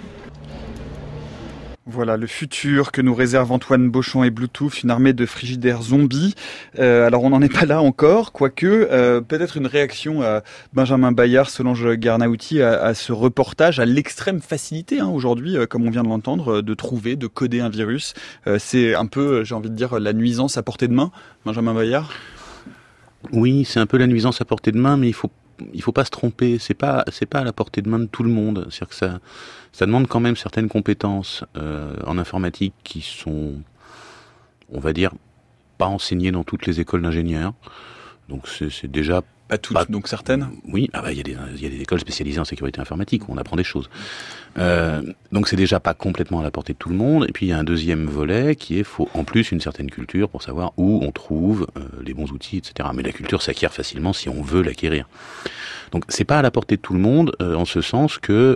Voilà le futur que nous réservent Antoine Bochon et Bluetooth, une armée de frigidaires zombies. Alors on n'en est pas là encore, quoique peut-être une réaction à Benjamin Bayard, Solange Garnauty à ce reportage, à l'extrême facilité aujourd'hui, comme on vient de l'entendre, de trouver, de coder un virus. C'est un peu, j'ai envie de dire, la nuisance à portée de main, Benjamin Bayard. Oui, c'est un peu la nuisance à portée de main, mais il faut pas se tromper. C'est pas à la portée de main de tout le monde. C'est-à-dire que ça demande quand même certaines compétences en informatique qui sont, on va dire, pas enseignées dans toutes les écoles d'ingénieurs. Donc c'est déjà Pas toutes, donc certaines. Oui, il y a des écoles spécialisées en sécurité informatique où on apprend des choses. Donc c'est déjà pas complètement à la portée de tout le monde. Et puis il y a un deuxième volet qui est faut en plus une certaine culture pour savoir où on trouve les bons outils, etc. Mais la culture s'acquiert facilement si on veut l'acquérir. Donc c'est pas à la portée de tout le monde en ce sens que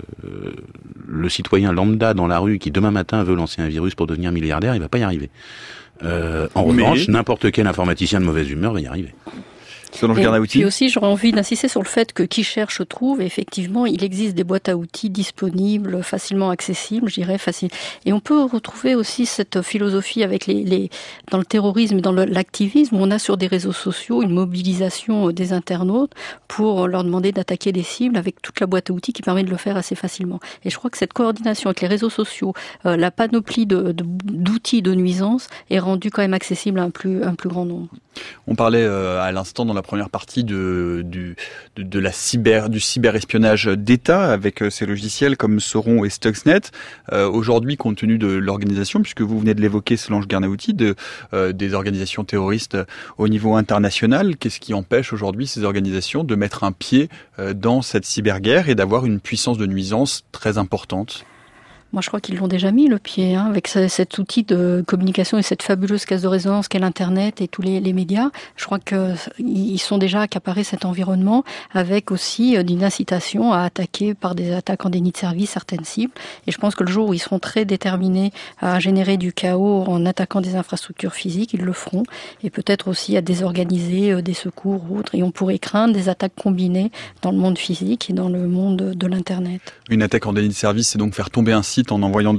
le citoyen lambda dans la rue qui demain matin veut lancer un virus pour devenir milliardaire, il va pas y arriver. En revanche, n'importe quel informaticien de mauvaise humeur va y arriver. Et puis aussi, j'aurais envie d'insister sur le fait que qui cherche trouve. Et effectivement, il existe des boîtes à outils disponibles, facilement accessibles, je dirais facile. Et on peut retrouver aussi cette philosophie avec dans le terrorisme et dans l'activisme, où on a sur des réseaux sociaux une mobilisation des internautes pour leur demander d'attaquer des cibles avec toute la boîte à outils qui permet de le faire assez facilement. Et je crois que cette coordination avec les réseaux sociaux, la panoplie d'outils de nuisance est rendue quand même accessible à un plus grand nombre. On parlait à l'instant dans la première partie du cyberespionnage d'État avec ces logiciels comme Sauron et Stuxnet. Aujourd'hui, compte tenu de l'organisation, puisque vous venez de l'évoquer, Solange Guernahouty, des organisations terroristes au niveau international, qu'est-ce qui empêche aujourd'hui ces organisations de mettre un pied dans cette cyberguerre et d'avoir une puissance de nuisance très importante ? Moi, je crois qu'ils l'ont déjà mis, le pied, avec cet outil de communication et cette fabuleuse caisse de résonance qu'est l'Internet et tous les médias. Je crois qu'ils sont déjà accaparés cet environnement avec aussi une incitation à attaquer par des attaques en déni de service certaines cibles. Et je pense que le jour où ils seront très déterminés à générer du chaos en attaquant des infrastructures physiques, ils le feront. Et peut-être aussi à désorganiser des secours ou autres. Et on pourrait craindre des attaques combinées dans le monde physique et dans le monde de l'Internet. Une attaque en déni de service, c'est donc faire tomber un site en envoyant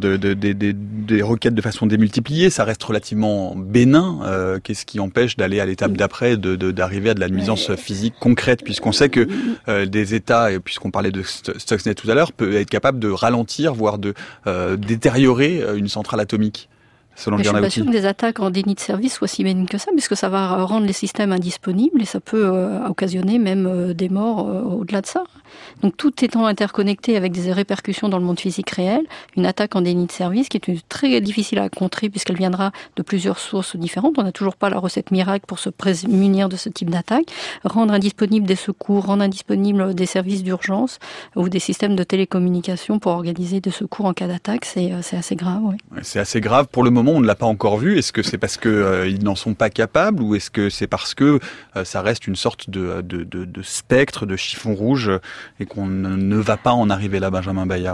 des requêtes de façon démultipliée. Ça reste relativement bénin. Qu'est-ce qui empêche d'aller à l'étape d'après, d'arriver à de la nuisance physique concrète, puisqu'on sait que des États, et puisqu'on parlait de Stuxnet tout à l'heure, peuvent être capables de ralentir, voire de détériorer une centrale atomique. Je ne suis pas sûre que des attaques en déni de service soient si bénignes que ça, puisque ça va rendre les systèmes indisponibles et ça peut occasionner même des morts au-delà de ça. Donc tout étant interconnecté avec des répercussions dans le monde physique réel, une attaque en déni de service qui est très difficile à contrer puisqu'elle viendra de plusieurs sources différentes. On n'a toujours pas la recette miracle pour se prémunir de ce type d'attaque. Rendre indisponibles des secours, rendre indisponibles des services d'urgence ou des systèmes de télécommunication pour organiser des secours en cas d'attaque, c'est assez grave. Oui. C'est assez grave. Pour le moment, on ne l'a pas encore vu. Est-ce que c'est parce que ils n'en sont pas capables ou est-ce que c'est parce que ça reste une sorte de spectre, de chiffon rouge et qu'on ne va pas en arriver là, Benjamin Bayard?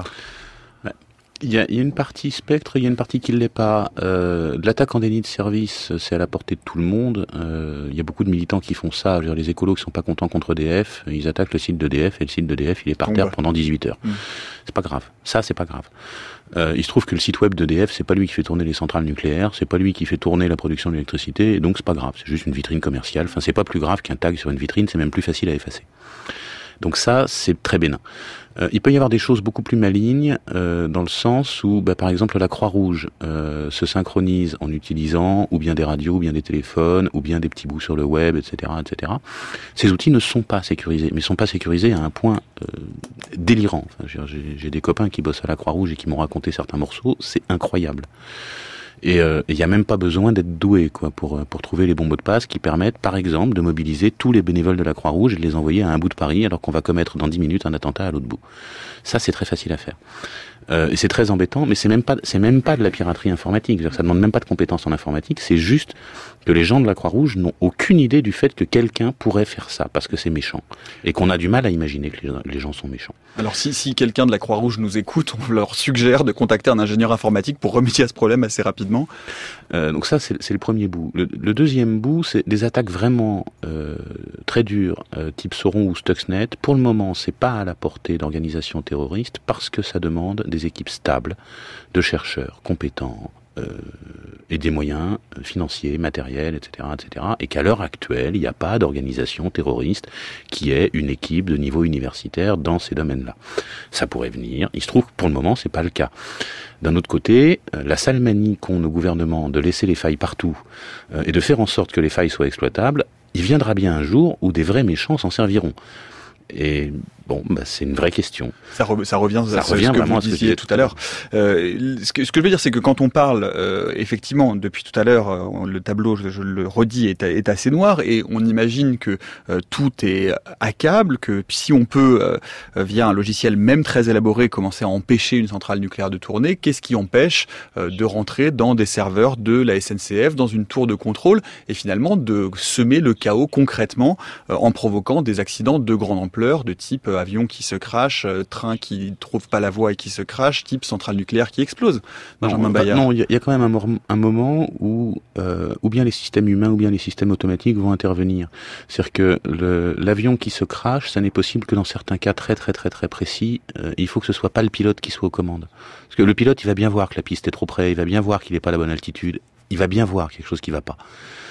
Il y a une partie spectre, il y a une partie qui ne l'est pas. De l'attaque en déni de service, c'est à la portée de tout le monde. Il y a beaucoup de militants qui font ça. Je veux dire, les écolos qui sont pas contents contre EDF, ils attaquent le site d'EDF et le site d'EDF, il est par terre pendant 18 heures. C'est pas grave. Ça, c'est pas grave. Il se trouve que le site web d'EDF, c'est pas lui qui fait tourner les centrales nucléaires, c'est pas lui qui fait tourner la production d'électricité, et donc c'est pas grave. C'est juste une vitrine commerciale. Enfin, c'est pas plus grave qu'un tag sur une vitrine, c'est même plus facile à effacer. Donc ça, c'est très bénin. Il peut y avoir des choses beaucoup plus malignes dans le sens où, par exemple, la Croix-Rouge se synchronise en utilisant ou bien des radios, ou bien des téléphones, ou bien des petits bouts sur le web, etc., etc. Ces outils ne sont pas sécurisés, mais sont pas sécurisés à un point délirant. Enfin, j'ai des copains qui bossent à la Croix-Rouge et qui m'ont raconté certains morceaux, c'est incroyable. Et il n'y a même pas besoin d'être doué pour trouver les bons mots de passe qui permettent, par exemple, de mobiliser tous les bénévoles de la Croix-Rouge et de les envoyer à un bout de Paris alors qu'on va commettre dans 10 minutes un attentat à l'autre bout. Ça, c'est très facile à faire. Et c'est très embêtant, mais c'est même pas de la piraterie informatique. Ça demande même pas de compétences en informatique. C'est juste que les gens de la Croix-Rouge n'ont aucune idée du fait que quelqu'un pourrait faire ça parce que c'est méchant et qu'on a du mal à imaginer que les gens sont méchants. Alors si quelqu'un de la Croix-Rouge nous écoute, on leur suggère de contacter un ingénieur informatique pour remédier à ce problème assez rapidement. Donc ça, c'est le premier bout. Le deuxième bout, c'est des attaques vraiment très dures, type Sauron ou Stuxnet. Pour le moment, c'est pas à la portée d'organisations terroristes parce que ça demande des équipes stables, de chercheurs compétents et des moyens financiers, matériels, etc., etc. Et qu'à l'heure actuelle, il n'y a pas d'organisation terroriste qui ait une équipe de niveau universitaire dans ces domaines-là. Ça pourrait venir. Il se trouve que pour le moment, c'est pas le cas. D'un autre côté, la sale manie qu'ont nos gouvernements de laisser les failles partout et de faire en sorte que les failles soient exploitables, il viendra bien un jour où des vrais méchants s'en serviront. Et Bon, c'est une vraie question. Ça revient à ce que vraiment vous disiez tout à l'heure. Ce que je veux dire, c'est que quand on parle, effectivement, depuis tout à l'heure, le tableau, je le redis, est assez noir, et on imagine que tout est hackable, que si on peut, via un logiciel même très élaboré, commencer à empêcher une centrale nucléaire de tourner, qu'est-ce qui empêche de rentrer dans des serveurs de la SNCF, dans une tour de contrôle, et finalement de semer le chaos concrètement en provoquant des accidents de grande ampleur, de type avion qui se crache, train qui trouve pas la voie et qui se crache, type centrale nucléaire qui explose. Benjamin Bayard. Non, il y a quand même un moment où bien les systèmes humains ou bien les systèmes automatiques vont intervenir. C'est-à-dire que l'avion qui se crache, ça n'est possible que dans certains cas très très très très précis. Il faut que ce soit pas le pilote qui soit aux commandes. Parce que le pilote, il va bien voir que la piste est trop près, il va bien voir qu'il n'est pas à la bonne altitude, il va bien voir quelque chose qui va pas.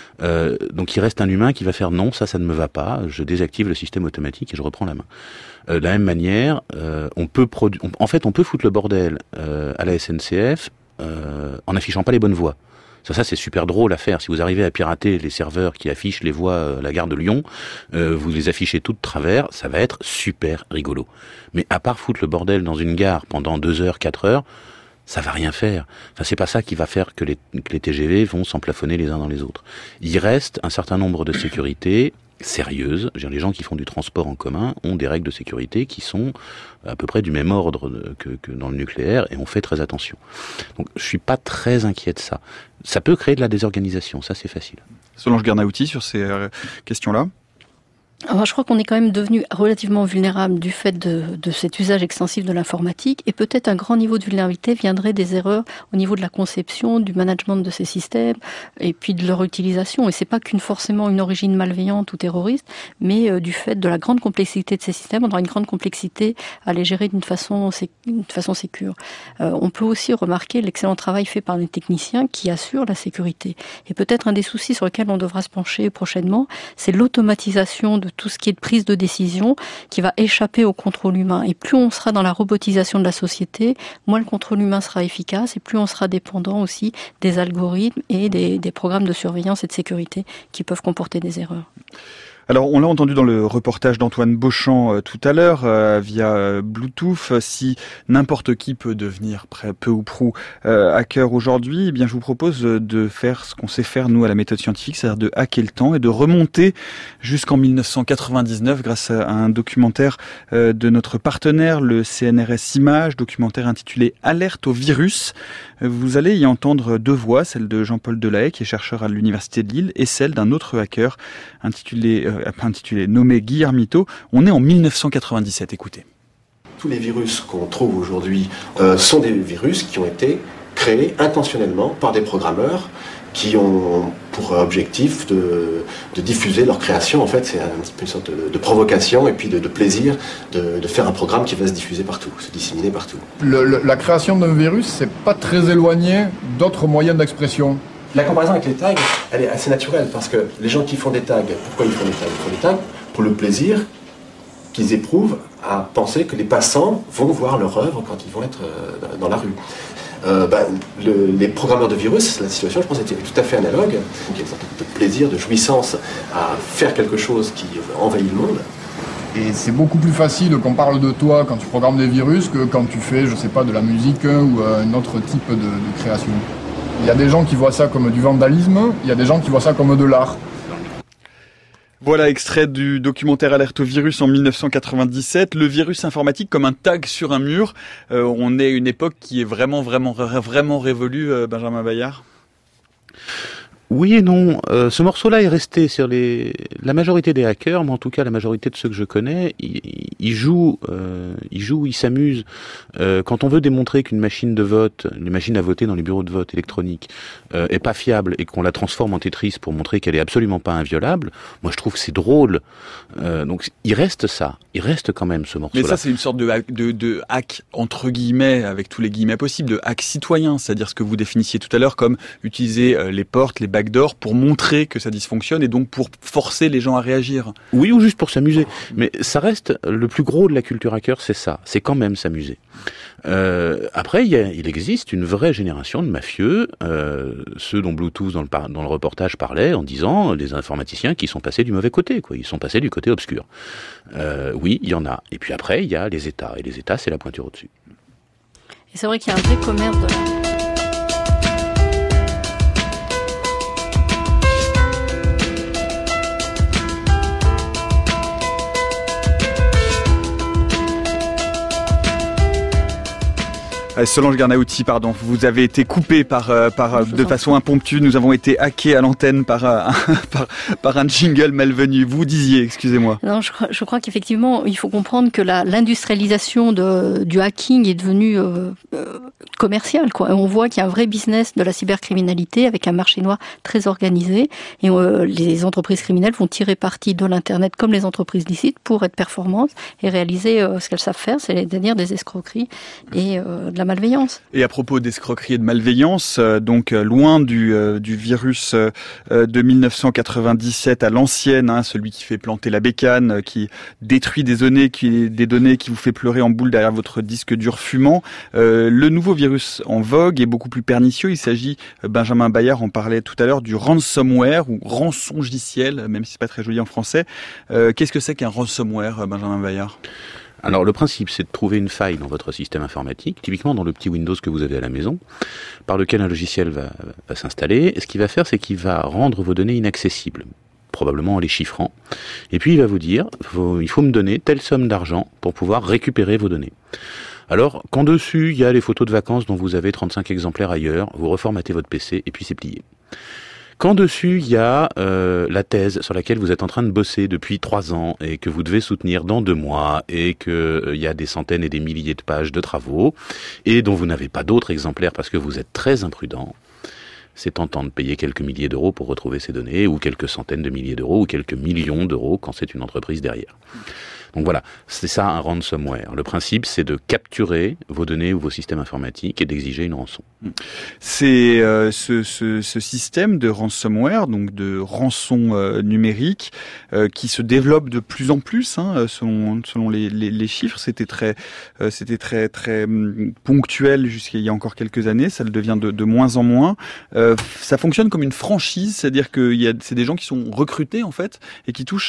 Donc il reste un humain qui va faire non, ça ne me va pas, je désactive le système automatique et je reprends la main. De la même manière, on peut foutre le bordel à la SNCF en affichant pas les bonnes voies. Ça c'est super drôle à faire. Si vous arrivez à pirater les serveurs qui affichent les voies à la gare de Lyon, vous les affichez toutes de travers, ça va être super rigolo. Mais à part foutre le bordel dans une gare pendant 2 heures, 4 heures, ça va rien faire. Enfin, c'est pas ça qui va faire que les TGV vont s'emplafonner les uns dans les autres. Il reste un certain nombre de sécurités sérieuses. Je veux dire, les gens qui font du transport en commun ont des règles de sécurité qui sont à peu près du même ordre que dans le nucléaire, et on fait très attention. Donc, je suis pas très inquiet de ça. Ça peut créer de la désorganisation, ça c'est facile. Solange Guernahouty, sur ces questions-là? Alors, je crois qu'on est quand même devenu relativement vulnérable du fait de cet usage extensif de l'informatique, et peut-être un grand niveau de vulnérabilité viendrait des erreurs au niveau de la conception, du management de ces systèmes, et puis de leur utilisation. Et c'est pas forcément une origine malveillante ou terroriste, mais du fait de la grande complexité de ces systèmes. On aura une grande complexité à les gérer d'une façon sécure. On peut aussi remarquer l'excellent travail fait par les techniciens qui assurent la sécurité. Et peut-être un des soucis sur lesquels on devra se pencher prochainement, c'est l'automatisation de tout ce qui est de prise de décision qui va échapper au contrôle humain. Et plus on sera dans la robotisation de la société, moins le contrôle humain sera efficace, et plus on sera dépendant aussi des algorithmes et des programmes de surveillance et de sécurité qui peuvent comporter des erreurs. Alors, on l'a entendu dans le reportage d'Antoine Beauchamp tout à l'heure, via Bluetooth. Si n'importe qui peut devenir peu ou prou hacker aujourd'hui, eh bien, je vous propose de faire ce qu'on sait faire, nous, à la méthode scientifique, c'est-à-dire de hacker le temps et de remonter jusqu'en 1999 grâce à un documentaire de notre partenaire, le CNRS Images, documentaire intitulé « Alerte au virus ». Vous allez y entendre 2 voix, celle de Jean-Paul Delahaye, qui est chercheur à l'Université de Lille, et celle d'un autre hacker nommé Guillermito. On est en 1997, écoutez. Tous les virus qu'on trouve aujourd'hui sont des virus qui ont été créés intentionnellement par des programmeurs qui ont pour objectif de diffuser leur création. En fait, c'est une sorte de provocation et puis de plaisir de faire un programme qui va se diffuser partout, se disséminer partout. La création d'un virus, c'est pas très éloigné d'autres moyens d'expression. La comparaison avec les tags, elle est assez naturelle parce que les gens qui font des tags, pourquoi ils font des tags? Ils font des tags pour le plaisir qu'ils éprouvent à penser que les passants vont voir leur œuvre quand ils vont être dans la rue. Les programmeurs de virus, la situation, je pense, était tout à fait analogue. Donc, il y a une sorte de plaisir, de jouissance à faire quelque chose qui envahit le monde. Et c'est beaucoup plus facile qu'on parle de toi quand tu programmes des virus que quand tu fais, je sais pas, de la musique ou un autre type de création. Il y a des gens qui voient ça comme du vandalisme, il y a des gens qui voient ça comme de l'art. Voilà, extrait du documentaire Alerte au virus en 1997. Le virus informatique comme un tag sur un mur. On est une époque qui est vraiment révolue, Benjamin Bayard. Oui et non. Ce morceau-là est resté sur la majorité des hackers, mais en tout cas la majorité de ceux que je connais, ils jouent, ils s'amusent. Quand on veut démontrer qu'une machine de vote, une machine à voter dans les bureaux de vote électroniques, est pas fiable et qu'on la transforme en Tetris pour montrer qu'elle est absolument pas inviolable, moi je trouve que c'est drôle. Donc il reste quand même ce morceau-là. Mais ça c'est une sorte de hack entre guillemets, avec tous les guillemets possibles, de hack citoyen, c'est-à-dire ce que vous définissiez tout à l'heure comme utiliser les portes, les backdoors pour montrer que ça dysfonctionne et donc pour forcer les gens à réagir. Oui, ou juste pour s'amuser. Mais ça reste le plus gros de la culture hacker, c'est ça. C'est quand même s'amuser. Après, il existe une vraie génération de mafieux, ceux dont Bluetooth dans le reportage parlait en disant les informaticiens qui sont passés du mauvais côté, quoi. Ils sont passés du côté obscur. Oui, il y en a. Et puis après, il y a les États. Et les États, c'est la pointure au-dessus. Et c'est vrai qu'il y a un vrai commerce de la... Solange Garnaouty, pardon, vous avez été coupé de façon impromptue. Nous avons été hackés à l'antenne par un jingle malvenu. Vous disiez, excusez-moi. Non, je crois qu'effectivement, il faut comprendre que l'industrialisation du hacking est devenue commerciale, quoi. Et on voit qu'il y a un vrai business de la cybercriminalité avec un marché noir très organisé. Et les entreprises criminelles vont tirer parti de l'Internet comme les entreprises licites pour être performantes et réaliser ce qu'elles savent faire, c'est-à-dire des escroqueries et de la malveillance. Et à propos d'escroquerie et de malveillance, donc loin du virus de 1997 à l'ancienne, celui qui fait planter la bécane, qui détruit des données qui vous fait pleurer en boule derrière votre disque dur fumant, le nouveau virus en vogue est beaucoup plus pernicieux. Il s'agit, Benjamin Bayard en parlait tout à l'heure, du ransomware ou rançongiciel, même si c'est pas très joli en français. Qu'est-ce que c'est qu'un ransomware, Benjamin Bayard ? Alors le principe, c'est de trouver une faille dans votre système informatique, typiquement dans le petit Windows que vous avez à la maison, par lequel un logiciel va s'installer. Et ce qu'il va faire, c'est qu'il va rendre vos données inaccessibles, probablement en les chiffrant. Et puis il va vous dire, il faut me donner telle somme d'argent pour pouvoir récupérer vos données. Alors, quand dessus, il y a les photos de vacances dont vous avez 35 exemplaires ailleurs, vous reformatez votre PC et puis c'est plié. Quand dessus, il y a la thèse sur laquelle vous êtes en train de bosser depuis 3 ans et que vous devez soutenir dans 2 mois et que il y a des centaines et des milliers de pages de travaux et dont vous n'avez pas d'autres exemplaires parce que vous êtes très imprudent, c'est tentant de payer quelques milliers d'euros pour retrouver ces données ou quelques centaines de milliers d'euros ou quelques millions d'euros quand c'est une entreprise derrière. Donc voilà, c'est ça un ransomware. Le principe, c'est de capturer vos données ou vos systèmes informatiques et d'exiger une rançon. C'est ce système de ransomware, donc de rançon numérique, qui se développe de plus en plus, selon les chiffres. C'était très ponctuel jusqu'à il y a encore quelques années. Ça le devient de moins en moins. Ça fonctionne comme une franchise, c'est-à-dire que c'est des gens qui sont recrutés en fait et qui touchent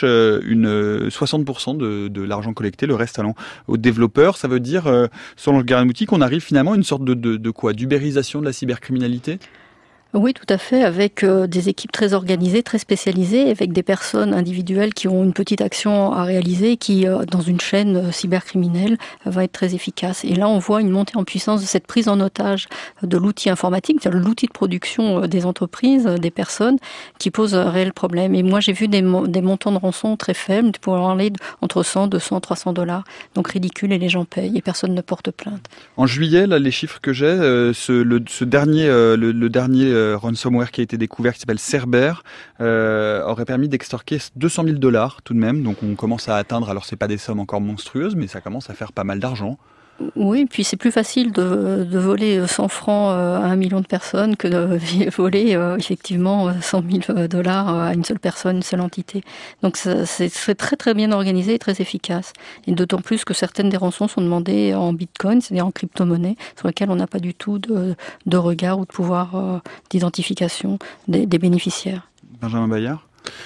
60% de l'argent collecté, le reste allant aux développeurs. Ça veut dire, selon le Garnaouty, qu'on arrive finalement à une sorte de quoi, d'ubérisation de la cybercriminalité ? Oui, tout à fait, avec des équipes très organisées, très spécialisées, avec des personnes individuelles qui ont une petite action à réaliser, qui, dans une chaîne cybercriminelle, va être très efficace. Et là, on voit une montée en puissance de cette prise en otage de l'outil informatique, c'est-à-dire l'outil de production des entreprises, des personnes, qui pose un réel problème. Et moi, j'ai vu des montants de rançon très faibles, pour aller entre 100, 200, 300 $. Donc ridicule, et les gens payent, et personne ne porte plainte. En juillet, là, les chiffres que j'ai, le dernier ransomware qui a été découvert, qui s'appelle Cerber, aurait permis d'extorquer 200 000 $ tout de même. Donc on commence à atteindre, alors c'est pas des sommes encore monstrueuses, mais ça commence à faire pas mal d'argent. Oui, puis c'est plus facile de voler 100 francs à 1 million de personnes que de voler effectivement 100 000 $ à une seule personne, une seule entité. Donc c'est très très bien organisé et très efficace. Et d'autant plus que certaines des rançons sont demandées en bitcoin, c'est-à-dire en crypto-monnaie, sur lesquelles on n'a pas du tout de regard ou de pouvoir d'identification des bénéficiaires. Benjamin Bayard ?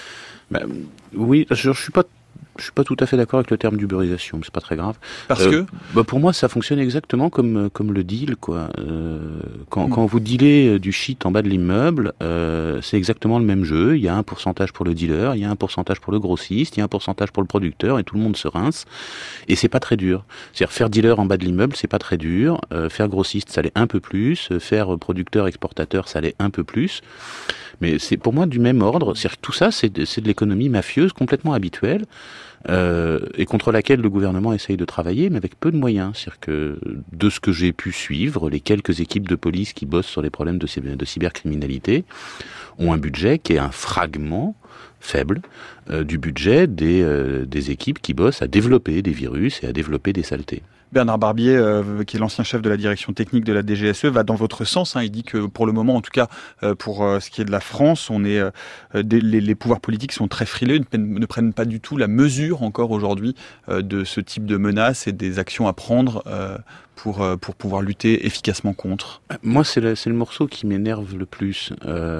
Oui, je suis pas tout à fait d'accord avec le terme d'ubérisation, mais c'est pas très grave. Parce que pour moi, ça fonctionne exactement comme le deal, quoi. Quand vous dealez du shit en bas de l'immeuble, c'est exactement le même jeu. Il y a un pourcentage pour le dealer, il y a un pourcentage pour le grossiste, il y a un pourcentage pour le producteur, et tout le monde se rince. Et c'est pas très dur. C'est-à-dire faire dealer en bas de l'immeuble, c'est pas très dur. Faire grossiste, ça l'est un peu plus. Faire producteur, exportateur, ça l'est un peu plus. Mais c'est pour moi du même ordre. C'est-à-dire que tout ça, c'est de l'économie mafieuse complètement habituelle. Et contre laquelle le gouvernement essaye de travailler, mais avec peu de moyens. C'est-à-dire que, de ce que j'ai pu suivre, les quelques équipes de police qui bossent sur les problèmes de cybercriminalité ont un budget qui est un fragment faible du budget des équipes qui bossent à développer des virus et à développer des saletés. Bernard Barbier, qui est l'ancien chef de la direction technique de la DGSE, va dans votre sens. Il dit que pour le moment, en tout cas pour ce qui est de la France, les pouvoirs politiques sont très frileux, ne prennent pas du tout la mesure encore aujourd'hui de ce type de menaces et des actions à prendre pour pouvoir lutter efficacement contre. Moi, c'est le morceau qui m'énerve le plus.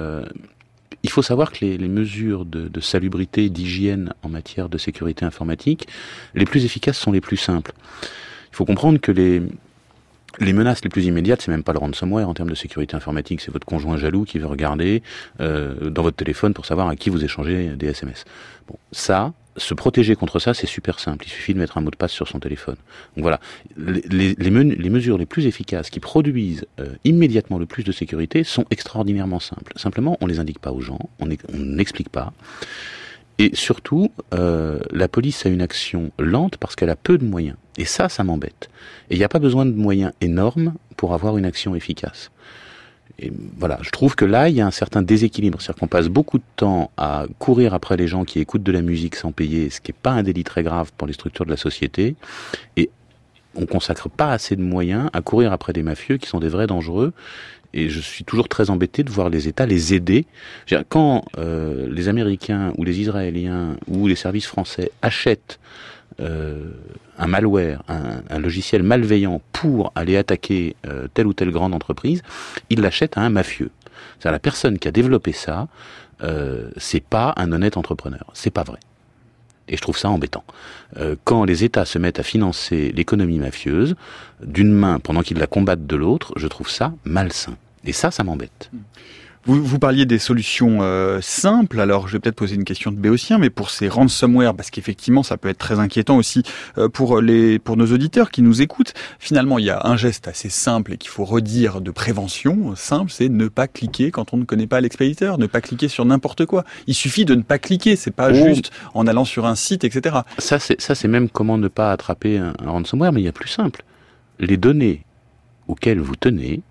Il faut savoir que les mesures de salubrité, d'hygiène en matière de sécurité informatique, les plus efficaces sont les plus simples. Il faut comprendre que les menaces les plus immédiates, c'est même pas le ransomware en termes de sécurité informatique, c'est votre conjoint jaloux qui veut regarder dans votre téléphone pour savoir à qui vous échangez des SMS. Bon, ça, se protéger contre ça, c'est super simple. Il suffit de mettre un mot de passe sur son téléphone. Donc voilà, les mesures les plus efficaces qui produisent immédiatement le plus de sécurité sont extraordinairement simples. Simplement, on les indique pas aux gens, on n'explique pas. Et surtout, la police a une action lente parce qu'elle a peu de moyens. Et ça m'embête. Et il n'y a pas besoin de moyens énormes pour avoir une action efficace. Et voilà, je trouve que là, il y a un certain déséquilibre. C'est-à-dire qu'on passe beaucoup de temps à courir après les gens qui écoutent de la musique sans payer, ce qui n'est pas un délit très grave pour les structures de la société. Et on consacre pas assez de moyens à courir après des mafieux qui sont des vrais dangereux. Et je suis toujours très embêté de voir les États les aider. Quand les Américains ou les Israéliens ou les services français achètent un malware, un logiciel malveillant pour aller attaquer telle ou telle grande entreprise, ils l'achètent à un mafieux. C'est-à-dire la personne qui a développé ça, c'est pas un honnête entrepreneur. C'est pas vrai. Et je trouve ça embêtant. Quand les États se mettent à financer l'économie mafieuse, d'une main pendant qu'ils la combattent de l'autre, je trouve ça malsain. Et ça m'embête. Vous parliez des solutions simples, alors je vais peut-être poser une question de béotien, mais pour ces ransomware, parce qu'effectivement ça peut être très inquiétant aussi pour nos auditeurs qui nous écoutent. Finalement, il y a un geste assez simple et qu'il faut redire de prévention, simple, c'est ne pas cliquer quand on ne connaît pas l'expéditeur, ne pas cliquer sur n'importe quoi. Il suffit de ne pas cliquer, c'est pas juste en allant sur un site, etc. Ça c'est même comment ne pas attraper un ransomware, mais il y a plus simple. Les données auxquelles vous tenez,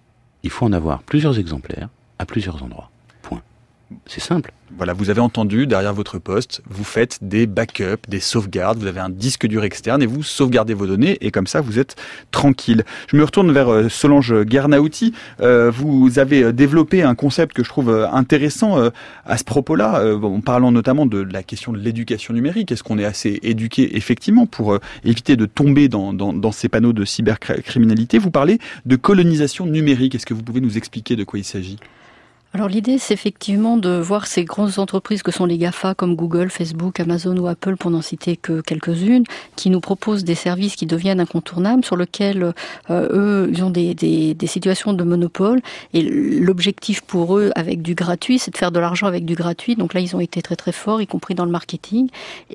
il faut en avoir plusieurs exemplaires à plusieurs endroits. Point. C'est simple. Voilà, vous avez entendu, derrière votre poste, vous faites des backups, des sauvegardes, vous avez un disque dur externe et vous sauvegardez vos données et comme ça vous êtes tranquille. Je me retourne vers Solange Guernauty. Vous avez développé un concept que je trouve intéressant à ce propos-là, en parlant notamment de la question de l'éducation numérique. Est-ce qu'on est assez éduqué effectivement pour éviter de tomber dans ces panneaux de cybercriminalité? Vous parlez de colonisation numérique. Est-ce que vous pouvez nous expliquer de quoi il s'agit? Alors l'idée, c'est effectivement de voir ces grandes entreprises que sont les GAFA comme Google, Facebook, Amazon ou Apple, pour n'en citer que quelques-unes, qui nous proposent des services qui deviennent incontournables, sur lesquels eux, ils ont des situations de monopole. Et l'objectif pour eux, avec du gratuit, c'est de faire de l'argent avec du gratuit. Donc là, ils ont été très très forts, y compris dans le marketing.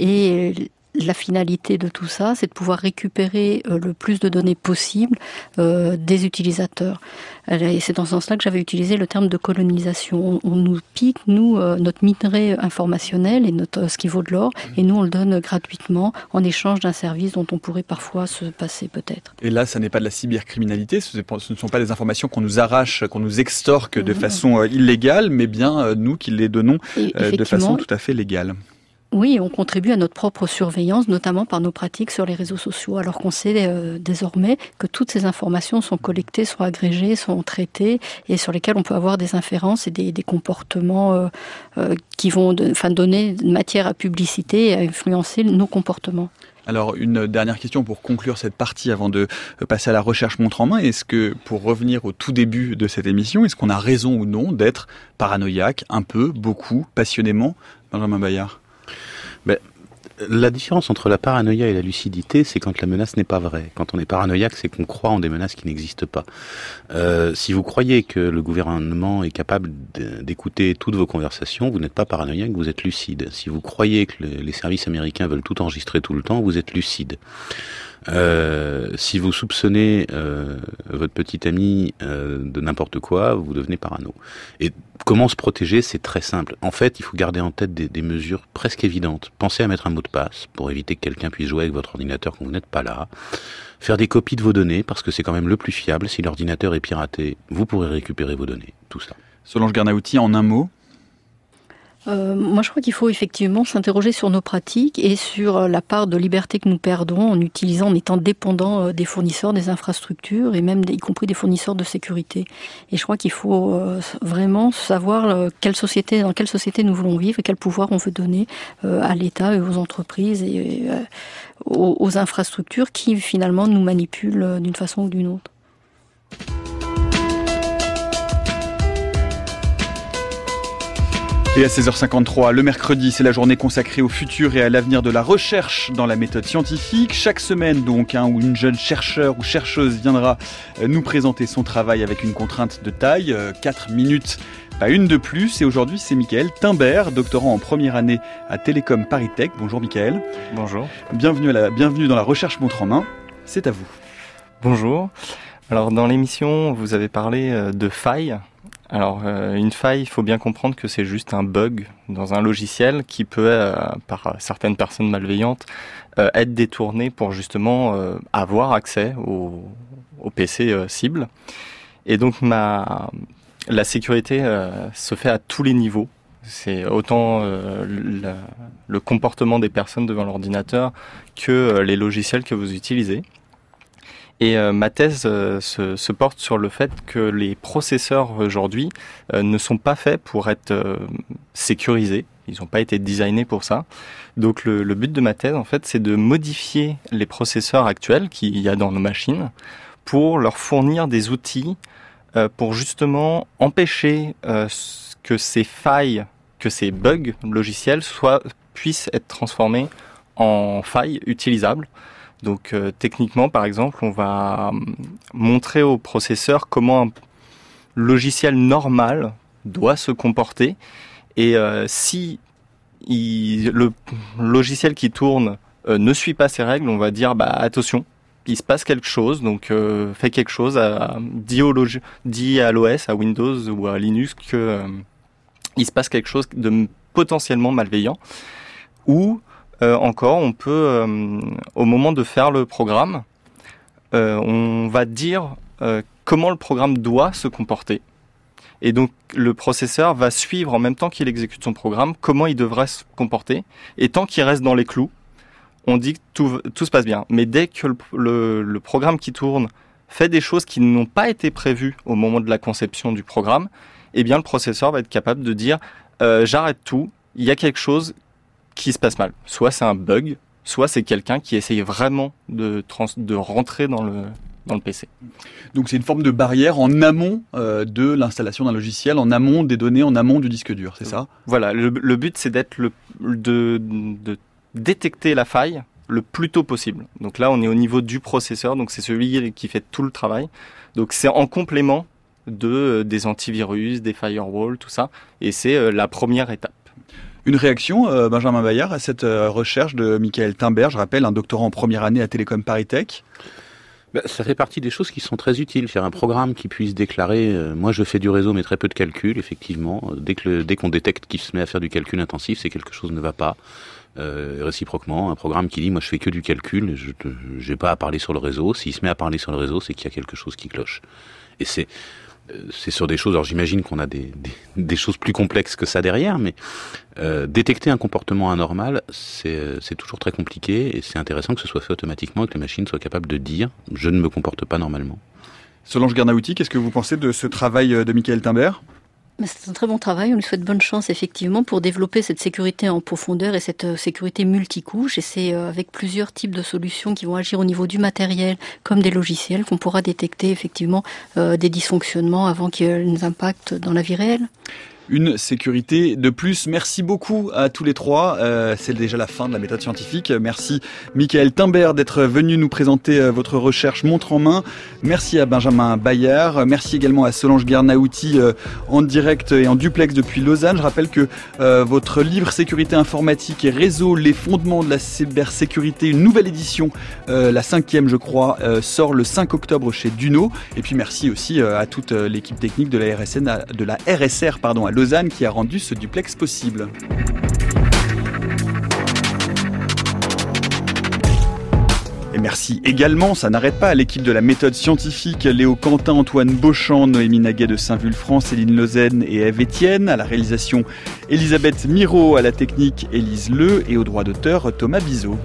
Et la finalité de tout ça, c'est de pouvoir récupérer le plus de données possible des utilisateurs. Et c'est dans ce sens-là que j'avais utilisé le terme de colonisation. On nous pique, notre minerai informationnel et ce qui vaut de l'or, et nous on le donne gratuitement en échange d'un service dont on pourrait parfois se passer peut-être. Et là, ça n'est pas de la cybercriminalité, ce ne sont pas des informations qu'on nous arrache, qu'on nous extorque de façon illégale, mais bien nous qui les donnons de façon tout à fait légale. Oui, on contribue à notre propre surveillance, notamment par nos pratiques sur les réseaux sociaux, alors qu'on sait désormais que toutes ces informations sont collectées, sont agrégées, sont traitées, et sur lesquelles on peut avoir des inférences et des comportements qui vont donner matière à publicité et à influencer nos comportements. Alors, une dernière question pour conclure cette partie avant de passer à la recherche montre en main. Est-ce que, pour revenir au tout début de cette émission, est-ce qu'on a raison ou non d'être paranoïaque, un peu, beaucoup, passionnément, Benjamin Bayard ? La différence entre la paranoïa et la lucidité, c'est quand la menace n'est pas vraie. Quand on est paranoïaque, c'est qu'on croit en des menaces qui n'existent pas. Si vous croyez que le gouvernement est capable d'écouter toutes vos conversations, vous n'êtes pas paranoïaque, vous êtes lucide. Si vous croyez que les services américains veulent tout enregistrer tout le temps, vous êtes lucide. Si vous soupçonnez votre petit ami de n'importe quoi, vous devenez parano. Et comment se protéger? C'est très simple. En fait, il faut garder en tête des mesures presque évidentes. Pensez à mettre un mot de passe pour éviter que quelqu'un puisse jouer avec votre ordinateur quand vous n'êtes pas là. Faire des copies de vos données, parce que c'est quand même le plus fiable. Si l'ordinateur est piraté, vous pourrez récupérer vos données. Tout ça. Solange Guernauty, en un mot? Moi, je crois qu'il faut effectivement s'interroger sur nos pratiques et sur la part de liberté que nous perdons en étant dépendants des fournisseurs, des infrastructures et même y compris des fournisseurs de sécurité. Et je crois qu'il faut vraiment savoir dans quelle société nous voulons vivre et quel pouvoir on veut donner à l'État et aux entreprises et aux infrastructures qui finalement nous manipulent d'une façon ou d'une autre. Et à 16h53, le mercredi, c'est la journée consacrée au futur et à l'avenir de la recherche dans la méthode scientifique. Chaque semaine, donc, où une jeune chercheur ou chercheuse viendra nous présenter son travail avec une contrainte de taille, 4 minutes, pas une de plus. Et aujourd'hui, c'est Michael Timbert, doctorant en première année à Télécom Paris Tech. Bonjour Michael. Bonjour. Bienvenue dans la recherche montre en main. C'est à vous. Bonjour. Alors, dans l'émission, vous avez parlé de failles. Alors, une faille, il faut bien comprendre que c'est juste un bug dans un logiciel qui peut, par certaines personnes malveillantes, être détourné pour justement avoir accès au PC cible. Et donc, la sécurité se fait à tous les niveaux. C'est autant le comportement des personnes devant l'ordinateur que les logiciels que vous utilisez. Et ma thèse se porte sur le fait que les processeurs aujourd'hui ne sont pas faits pour être sécurisés. Ils n'ont pas été designés pour ça. Donc le but de ma thèse, en fait, c'est de modifier les processeurs actuels qu'il y a dans nos machines pour leur fournir des outils pour justement empêcher que ces failles, que ces bugs logiciels puissent être transformés en failles utilisables. Donc techniquement, par exemple, on va montrer au processeur comment un logiciel normal doit se comporter. Et si le logiciel qui tourne ne suit pas ces règles, on va dire attention, il se passe quelque chose, donc fais quelque chose, dis à l'OS, à Windows ou à Linux que il se passe quelque chose de potentiellement malveillant. Ou encore, on peut, au moment de faire le programme, on va dire comment le programme doit se comporter. Et donc, le processeur va suivre en même temps qu'il exécute son programme comment il devrait se comporter. Et tant qu'il reste dans les clous, on dit que tout se passe bien. Mais dès que le programme qui tourne fait des choses qui n'ont pas été prévues au moment de la conception du programme, eh bien, le processeur va être capable de dire j'arrête tout, il y a quelque chose qui se passe mal. Soit c'est un bug, soit c'est quelqu'un qui essaye vraiment de rentrer dans le PC. Donc c'est une forme de barrière en amont de l'installation d'un logiciel, en amont des données, en amont du disque dur, c'est ça ? Voilà, le but c'est de détecter la faille le plus tôt possible. Donc là on est au niveau du processeur, donc c'est celui qui fait tout le travail. Donc c'est en complément des antivirus, des firewalls, tout ça, et c'est la première étape. Une réaction, Benjamin Bayard, à cette recherche de Michael Timbert, je rappelle, un doctorant en première année à Télécom Paris Tech. Ça fait partie des choses qui sont très utiles. Faire un programme qui puisse déclarer moi je fais du réseau mais très peu de calcul, effectivement. Dès qu'on détecte qu'il se met à faire du calcul intensif, c'est quelque chose ne va pas. Réciproquement, un programme qui dit moi je fais que du calcul, je n'ai pas à parler sur le réseau. S'il se met à parler sur le réseau, c'est qu'il y a quelque chose qui cloche. Et c'est sur des choses, alors j'imagine qu'on a des choses plus complexes que ça derrière, mais détecter un comportement anormal, c'est toujours très compliqué, et c'est intéressant que ce soit fait automatiquement et que les machines soient capables de dire « je ne me comporte pas normalement ». Solange Guernauty, qu'est-ce que vous pensez de ce travail de Michael Timbert ? C'est un très bon travail, on lui souhaite bonne chance effectivement pour développer cette sécurité en profondeur et cette sécurité multicouche, et c'est avec plusieurs types de solutions qui vont agir au niveau du matériel comme des logiciels qu'on pourra détecter effectivement des dysfonctionnements avant qu'ils aient un impact dans la vie réelle. Une sécurité de plus. Merci beaucoup à tous les trois. C'est déjà la fin de la méthode scientifique. Merci Michael Timbert d'être venu nous présenter votre recherche montre en main. Merci à Benjamin Bayard. Merci également à Solange Guernauty en direct et en duplex depuis Lausanne. Je rappelle que votre livre Sécurité informatique et réseau, les fondements de la cybersécurité, une nouvelle édition, la 5e je crois, sort le 5 octobre chez Duno. Et puis merci aussi à toute l'équipe technique de la RSR à Lausanne qui a rendu ce duplex possible. Et merci également, ça n'arrête pas, à l'équipe de la méthode scientifique, Léo Quentin, Antoine Beauchamp, Noémie Naguet de Saint-Vulfranc, Céline Lozen et Ève Etienne, à la réalisation Elisabeth Miro, à la technique Élise Leu et au droit d'auteur Thomas Bizot.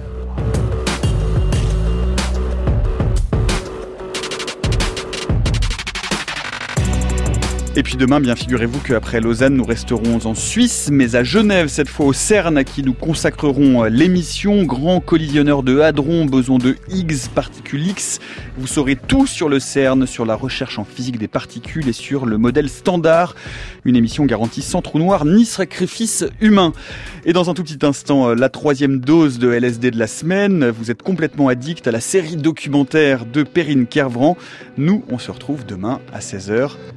Et puis demain, bien figurez-vous qu'après Lausanne, nous resterons en Suisse, mais à Genève, cette fois au CERN, à qui nous consacrerons l'émission. Grand collisionneur de hadrons, boson de Higgs, particules X. Vous saurez tout sur le CERN, sur la recherche en physique des particules et sur le modèle standard. Une émission garantie sans trou noir ni sacrifice humain. Et dans un tout petit instant, la 3e dose de LSD de la semaine. Vous êtes complètement addict à la série documentaire de Perrine Kervran. Nous, on se retrouve demain à 16h.